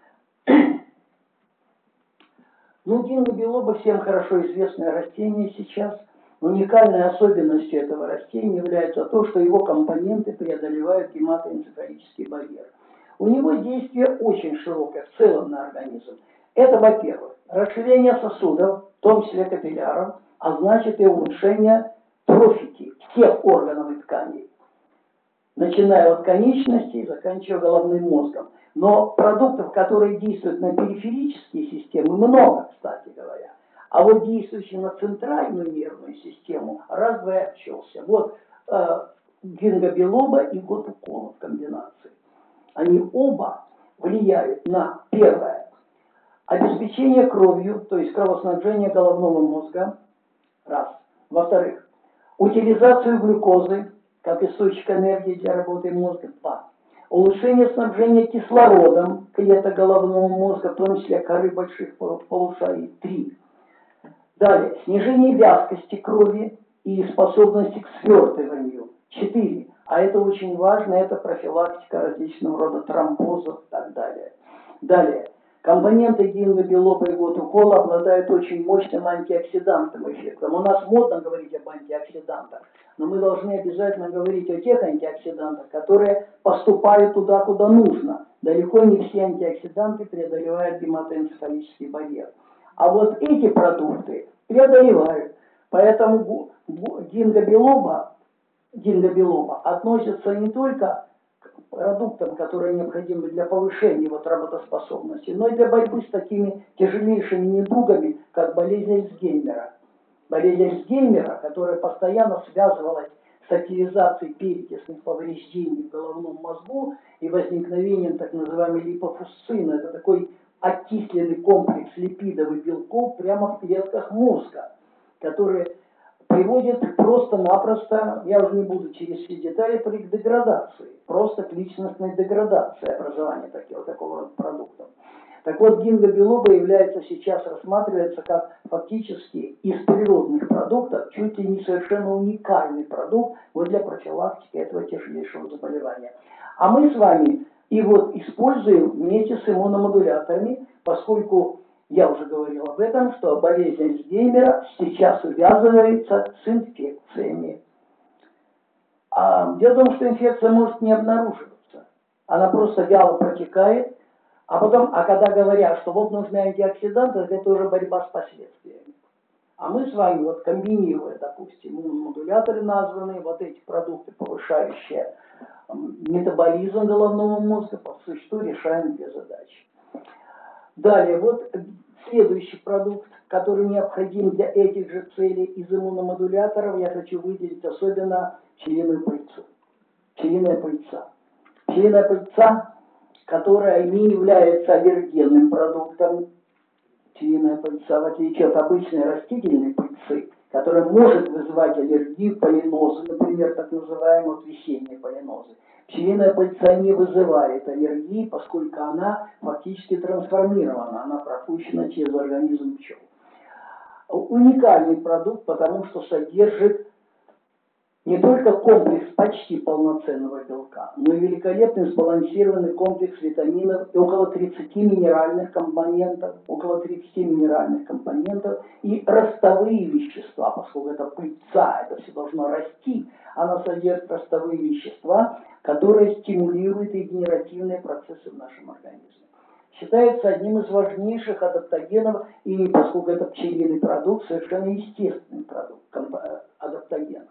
Ну, гингобилоба всем хорошо известное растение сейчас. Уникальной особенностью этого растения является то, что его компоненты преодолевают гематоэнцефалический барьер. У него действие очень широкое в целом на организм. Это, во-первых, расширение сосудов, в том числе капилляров, а значит и улучшение трофики всех органов и тканей, начиная от конечностей и заканчивая головным мозгом. Но продуктов, которые действуют на периферические системы, много, кстати говоря. А вот действующие на центральную нервную систему, раз-два и обчелся. Вот э, гингобилоба и губукола в комбинации. Они оба влияют на, первое, обеспечение кровью, то есть кровоснабжение головного мозга, раз. Во-вторых, утилизацию глюкозы, как источник энергии для работы мозга, два. Улучшение снабжения кислородом клеток головного мозга, в том числе коры больших полушарий, три. Далее, снижение вязкости крови и способности к свертыванию, четыре. А это очень важно, это профилактика различного рода тромбозов и так далее. Далее, компоненты гингобилоба и губукола обладают очень мощным антиоксидантным эффектом. У нас модно говорить об антиоксидантах, но мы должны обязательно говорить о тех антиоксидантах, которые поступают туда, куда нужно. Далеко не все антиоксиданты преодолевают гематоэнцефалический барьер. А вот эти продукты преодолевают. Поэтому гингобилоба, гингобилоба относится не только к продуктам, которые необходимы для повышения вот работоспособности, но и для борьбы с такими тяжелейшими недугами, как болезнь Альцгеймера. Болезнь Альцгеймера, которая постоянно связывалась с активизацией перекисных повреждений в головном мозгу и возникновением так называемой липофусцина. Это такой окисленный комплекс липидов и белков прямо в клетках мозга, которые приводит просто-напросто, я уже не буду через все детали, к деградации, просто к личностной деградации образования такого, такого рода продуктов. Так вот, гингобилоба является сейчас, рассматривается как фактически из природных продуктов чуть ли не совершенно уникальный продукт вот для профилактики этого тяжелейшего заболевания. А мы с вами его используем вместе с иммуномодуляторами, поскольку я уже говорил об этом, что болезнь Альцгеймера сейчас увязывается с инфекциями. А дело в том, что инфекция может не обнаруживаться. Она просто вяло протекает, а потом, а когда говорят, что вот нужны антиоксиданты, это уже борьба с последствиями. А мы с вами, вот комбинируя, допустим, иммуномодуляторы названные, вот эти продукты, повышающие метаболизм головного мозга, по существу решаем две задачи. Далее, вот следующий продукт, который необходим для этих же целей из иммуномодуляторов, я хочу выделить особенно пчелиную пыльцу. Пчелиная пыльца. Пчелиная пыльца, которая не является аллергенным продуктом, пчелиная пыльца, в отличие от обычной растительной пыльцы, которая может вызывать аллергию, полинозы, например, так называемые вот весенние полинозы. Пчелиная пыльца не вызывает аллергии, поскольку она фактически трансформирована, она пропущена через организм пчел. Уникальный продукт, потому что содержит не только комплекс почти полноценного белка, но и великолепный сбалансированный комплекс витаминов и около тридцати минеральных компонентов, около тридцати минеральных компонентов и ростовые вещества, поскольку это пыльца, это все должно расти, она содержит ростовые вещества, которые стимулируют регенеративные процессы в нашем организме. Считается одним из важнейших адаптогенов, и поскольку это пчелиный продукт, совершенно естественный продукт, адаптоген.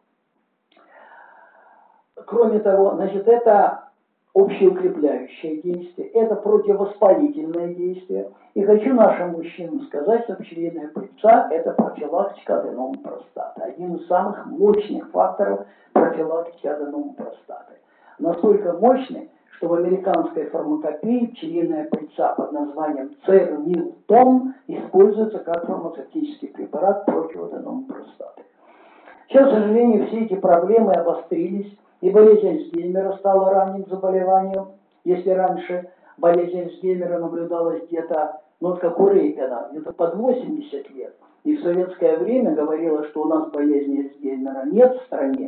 Кроме того, значит, это общеукрепляющее действие, это противовоспалительное действие. И хочу нашим мужчинам сказать, что пчелиная пыльца – это профилактика аденома простаты. Один из самых мощных факторов профилактики аденома простаты. Настолько мощный, что в американской фармакопее пчелиная пыльца под названием цернилтон используется как фармацевтический препарат против аденома простаты. Сейчас, к сожалению, все эти проблемы обострились, и болезнь Альцгеймера стала ранним заболеванием. Если раньше болезнь Альцгеймера наблюдалась где-то, ну вот как у Рейгана, где-то под восемьдесят лет, и в советское время говорилось, что у нас болезни Альцгеймера нет в стране.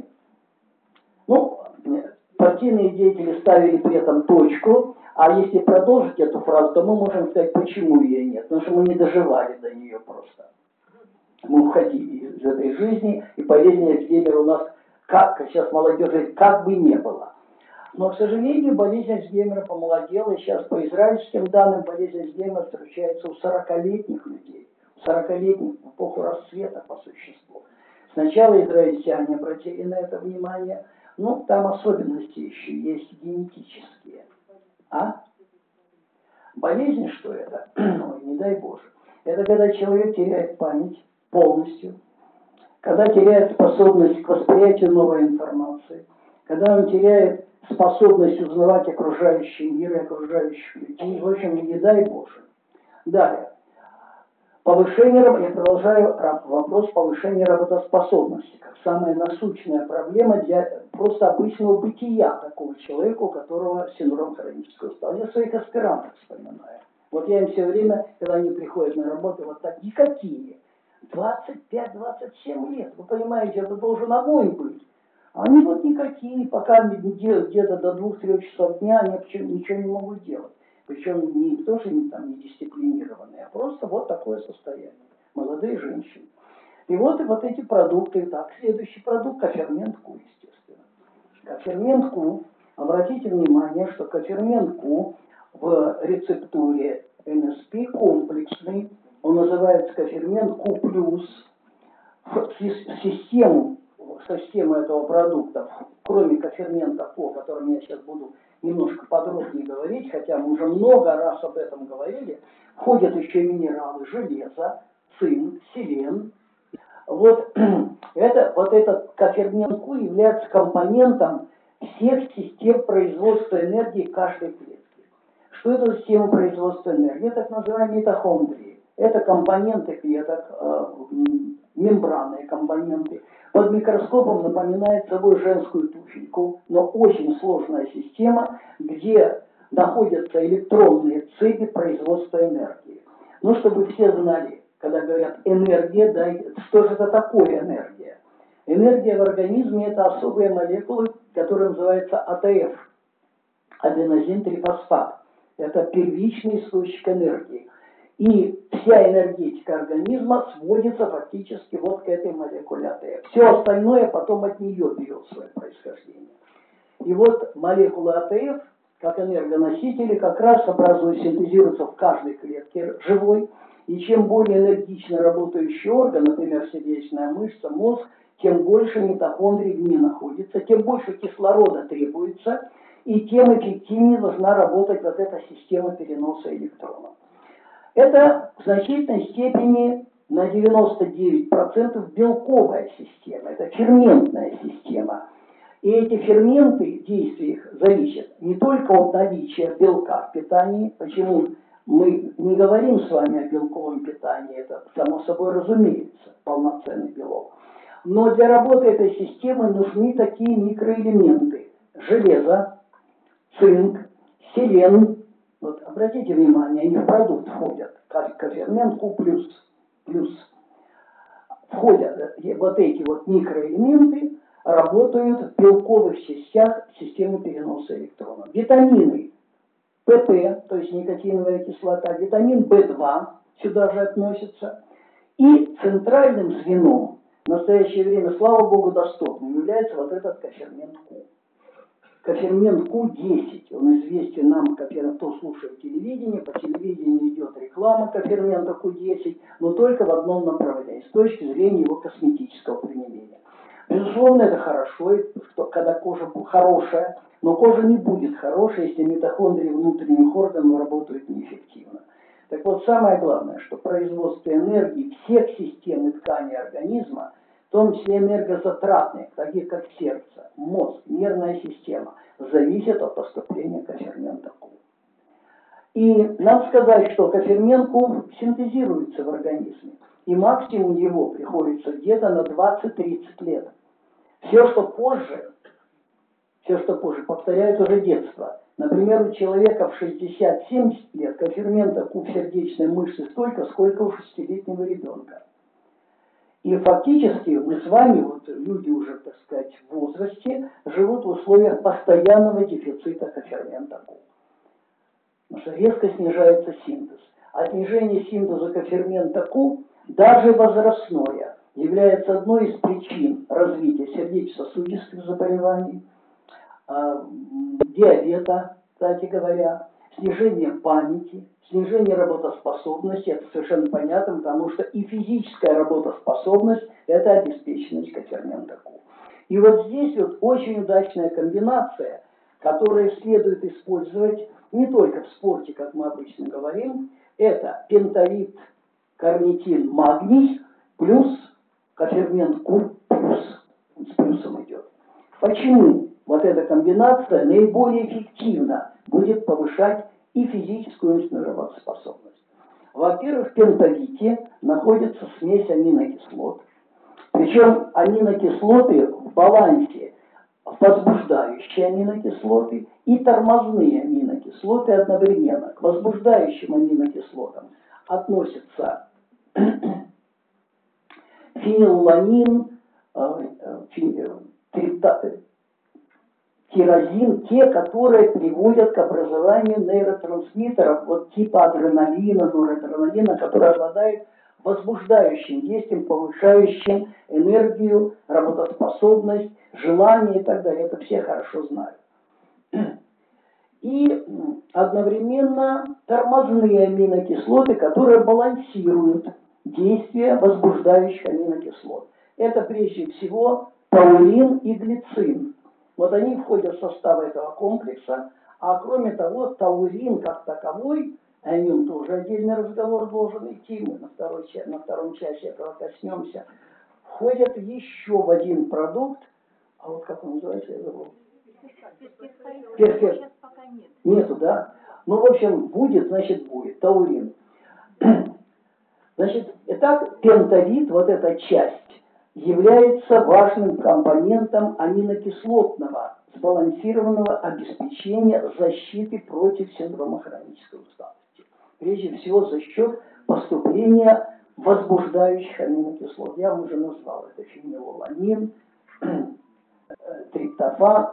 Ну, партийные деятели ставили при этом точку, а если продолжить эту фразу, то мы можем сказать, почему ее нет. Потому что мы не доживали до нее просто. Мы уходили из этой жизни, и болезни Альцгеймера у нас, как сейчас молодежь говорит, как бы не было. Но, к сожалению, болезнь Альцгеймера помолодела, и сейчас по израильским данным болезнь Альцгеймера встречается у сорокалетних людей. У сорокалетних в эпоху расцвета по существу. Сначала израильтяне обратили на это внимание, но там особенности еще есть генетические. А? Болезнь что это? Ой, не дай Боже. Это когда человек теряет память полностью, когда теряет способность к восприятию новой информации, когда он теряет способность узнавать окружающий мир и окружающих людей. В общем, не дай Боже. Далее. Повышение, я продолжаю вопрос повышения работоспособности, как самая насущная проблема для просто обычного бытия такого человека, у которого синдром хронического усталости. Я своих аспирантов вспоминаю. Вот я им все время, когда они приходят на работу, вот такие какие. двадцать пять - двадцать семь лет. Вы понимаете, это должен огонь быть. А они вот никакие, пока где-то до двух-трёх часов дня они ничего не могут делать. Причем не то, что они там не дисциплинированные, а просто вот такое состояние. Молодые женщины. И вот, и вот эти продукты. Так, следующий продукт – кофермент Q, естественно. Кофермент Q, обратите внимание, что кофермент Q в рецептуре эн эс пи комплексный, он называется кофермент Q плюс. В систему, в систему этого продукта, кроме кофермента Q, о котором я сейчас буду немножко подробнее говорить, хотя мы уже много раз об этом говорили, входят еще минералы железа, цинк, селен, Вот, это, вот этот кофермент Q является компонентом всех систем производства энергии каждой клетки. Что это за система производства энергии? Это так называемые митохондрии. Это компоненты клеток, э, мембранные компоненты. Под микроскопом напоминает собой женскую туфельку, но очень сложная система, где находятся электронные цепи производства энергии. Ну, чтобы все знали, когда говорят энергия, да, что же это такое энергия? Энергия в организме – это особые молекулы, которые называются А Т Ф, аденозин-трифосфат. Это первичный источник энергии. И вся энергетика организма сводится фактически вот к этой молекуле А Т Ф. Все остальное потом от нее берет свое происхождение. И вот молекулы А Т Ф, как энергоносители, как раз образуют, синтезируются в каждой клетке живой. И чем более энергично работающий орган, например, сердечная мышца, мозг, тем больше митохондрий в ней находится, тем больше кислорода требуется, и тем эффективнее должна работать вот эта система переноса электронов. Это в значительной степени на девяносто девять процентов белковая система, это ферментная система. И эти ферменты, действия их зависят не только от наличия белка в питании, почему мы не говорим с вами о белковом питании, это само собой разумеется, полноценный белок. Но для работы этой системы нужны такие микроэлементы: железо, цинк, селен. Вот обратите внимание, они в продукт входят. Кофермент Q плюс, плюс. Входят вот эти вот микроэлементы, работают в белковых частях системы переноса электронов. Витамины П П, то есть никотиновая кислота, витамин В два сюда же относится. И центральным звеном в настоящее время, слава богу, доступным является вот этот кофермент Q. Кофермент Q десять, он известен нам, кто слушает телевидение, по телевидению идет реклама кофермента Q десять, но только в одном направлении, с точки зрения его косметического применения. Безусловно, это хорошо, что, когда кожа хорошая, но кожа не будет хорошей, если митохондрии внутренних органов работают неэффективно. Так вот, самое главное, что производство энергии всех систем и тканей организма, в том числе энергозатратных, таких как сердце, мозг, нервная система, зависит от поступления кофермента Q. И надо сказать, что кофермент Q синтезируется в организме, и максимум его приходится где-то на двадцать-тридцать лет. Все, что позже, все, что позже, повторяет уже детство. Например, у человека в шестьдесят-семьдесят лет кофермента Q в сердечной мышце столько, сколько у шестилетнего ребенка. И фактически мы с вами, вот люди уже, так сказать, в возрасте, живут в условиях постоянного дефицита кофермента Q. Потому что резко снижается синтез. А снижение синтеза кофермента Q, даже возрастное, является одной из причин развития сердечно-сосудистых заболеваний, диабета, кстати говоря, снижение памяти, снижение работоспособности. Это совершенно понятно, потому что и физическая работоспособность – это обеспеченность кофермента Q. И вот здесь вот очень удачная комбинация, которую следует использовать не только в спорте, как мы обычно говорим, это пентовит, карнитин, магний плюс кофермент Q плюс, с плюсом идет. Почему вот эта комбинация наиболее эффективно будет повышать и физическую, и умственную работоспособность? Во-первых, в пентовите находится смесь аминокислот. Причем аминокислоты в балансе возбуждающие аминокислоты и тормозные аминокислоты одновременно. К возбуждающим аминокислотам относятся фенилаланин, тирозин, те, которые приводят к образованию нейротрансмиттеров вот типа адреналина, норадреналина, которые обладают возбуждающим действием, повышающим энергию, работоспособность, желание и так далее. Это все хорошо знают. И одновременно тормозные аминокислоты, которые балансируют действие возбуждающих аминокислот. Это прежде всего таурин и глицин. Вот они входят в состав этого комплекса, а кроме того, таурин как таковой, о нем тоже отдельный разговор должен идти, мы на, второй, на втором часе этого коснемся, входят еще в один продукт, а вот как он называется, я забыл. Перфект. Нету, да? Ну, в общем, будет, значит, будет. Таурин. Значит, итак, пентовид, вот эта часть, является важным компонентом аминокислотного сбалансированного обеспечения защиты против синдрома хронической усталости. Прежде всего за счет поступления возбуждающих аминокислот. Я уже назвал это фенилаланин, триптофан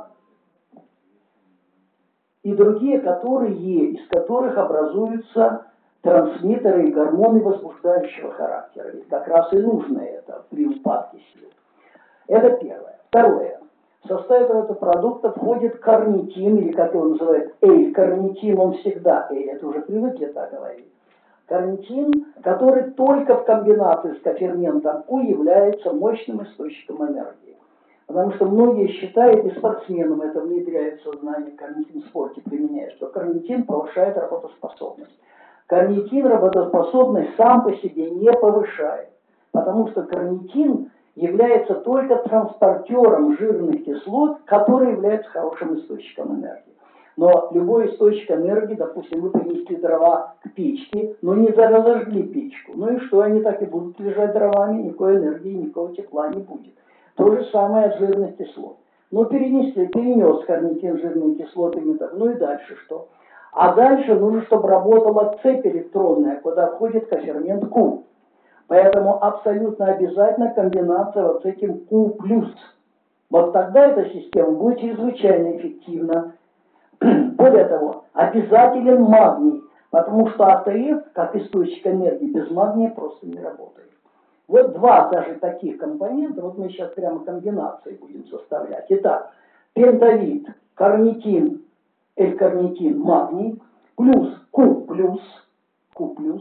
и другие, которые, из которых образуются трансмиттеры и гормоны возбуждающего характера. Ведь как раз и нужно это при упадке сил. Это первое. Второе. В состав этого продукта входит карнитин, или как его называют, L-карнитин, он всегда L, это уже привыкли так говорить. Карнитин, который только в комбинации с коферментом Q является мощным источником энергии. Потому что многие считают, и спортсменам это внедряют в сознание, карнитин в спорте применяют, что карнитин повышает работоспособность. Карнитин работоспособность сам по себе не повышает, потому что карнитин является только транспортером жирных кислот, которые являются хорошим источником энергии. Но любой источник энергии, допустим, вы принесли дрова к печке, но не разожгли печку. Ну и что, они так и будут лежать дровами, никакой энергии, никакого тепла не будет. То же самое от жирных кислот. Ну перенесли, перенес карнитин жирными кислотами, ну и дальше что? А дальше нужно, чтобы работала цепь электронная, куда входит кофермент Q. Поэтому абсолютно обязательно комбинация вот с этим Q+. Вот тогда эта система будет чрезвычайно эффективна. Более того, обязателен магний, потому что АТФ, как источник энергии, без магния просто не работает. Вот два даже таких компонента, вот мы сейчас прямо комбинации будем составлять. Итак, пентовид, карнитин, L-карнитин, магний, плюс Q+, Q+,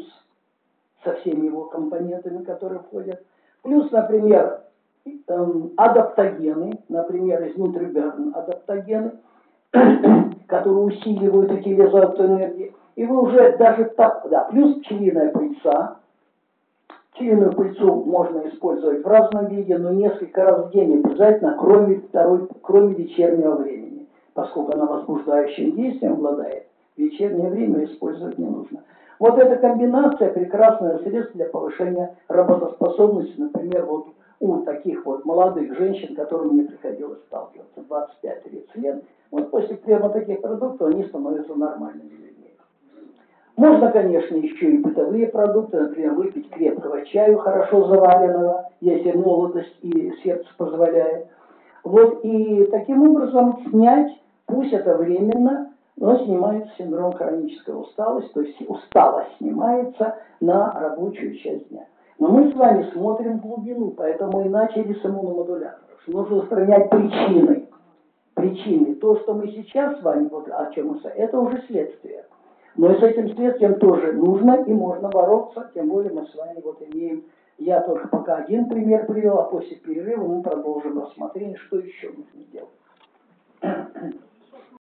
со всеми его компонентами, которые входят, плюс, например, эм, адаптогены, например, из Nutribern адаптогены, которые усиливают утилизацию энергии, и вы уже даже так, да, плюс пчелиная пыльца. Пчелиную пыльцу можно использовать в разном виде, но несколько раз в день обязательно, кроме, второй, кроме вечернего времени, поскольку она возбуждающим действием обладает. В вечернее время использовать не нужно. Вот эта комбинация прекрасное средство для повышения работоспособности, например, вот у таких вот молодых женщин, которым мне приходилось сталкиваться, двадцать пять тридцать лет, вот после приема таких продуктов они становятся нормальными людьми. Можно, конечно, еще и бытовые продукты, например, выпить крепкого чаю, хорошо заваренного, если молодость и сердце позволяет. Вот, и таким образом снять, пусть это временно, но снимается синдром хронической усталости, то есть усталость снимается на рабочую часть дня. Но мы с вами смотрим в глубину, поэтому и начали с иммуномодуляторов. Нужно устранять причины. Причины. То, что мы сейчас с вами, вот о чем мы сказали, это уже следствие. Но и с этим следствием тоже нужно и можно бороться, тем более мы с вами вот имеем, я только пока один пример привел, а после перерыва мы продолжим рассмотрение, что еще нужно делать.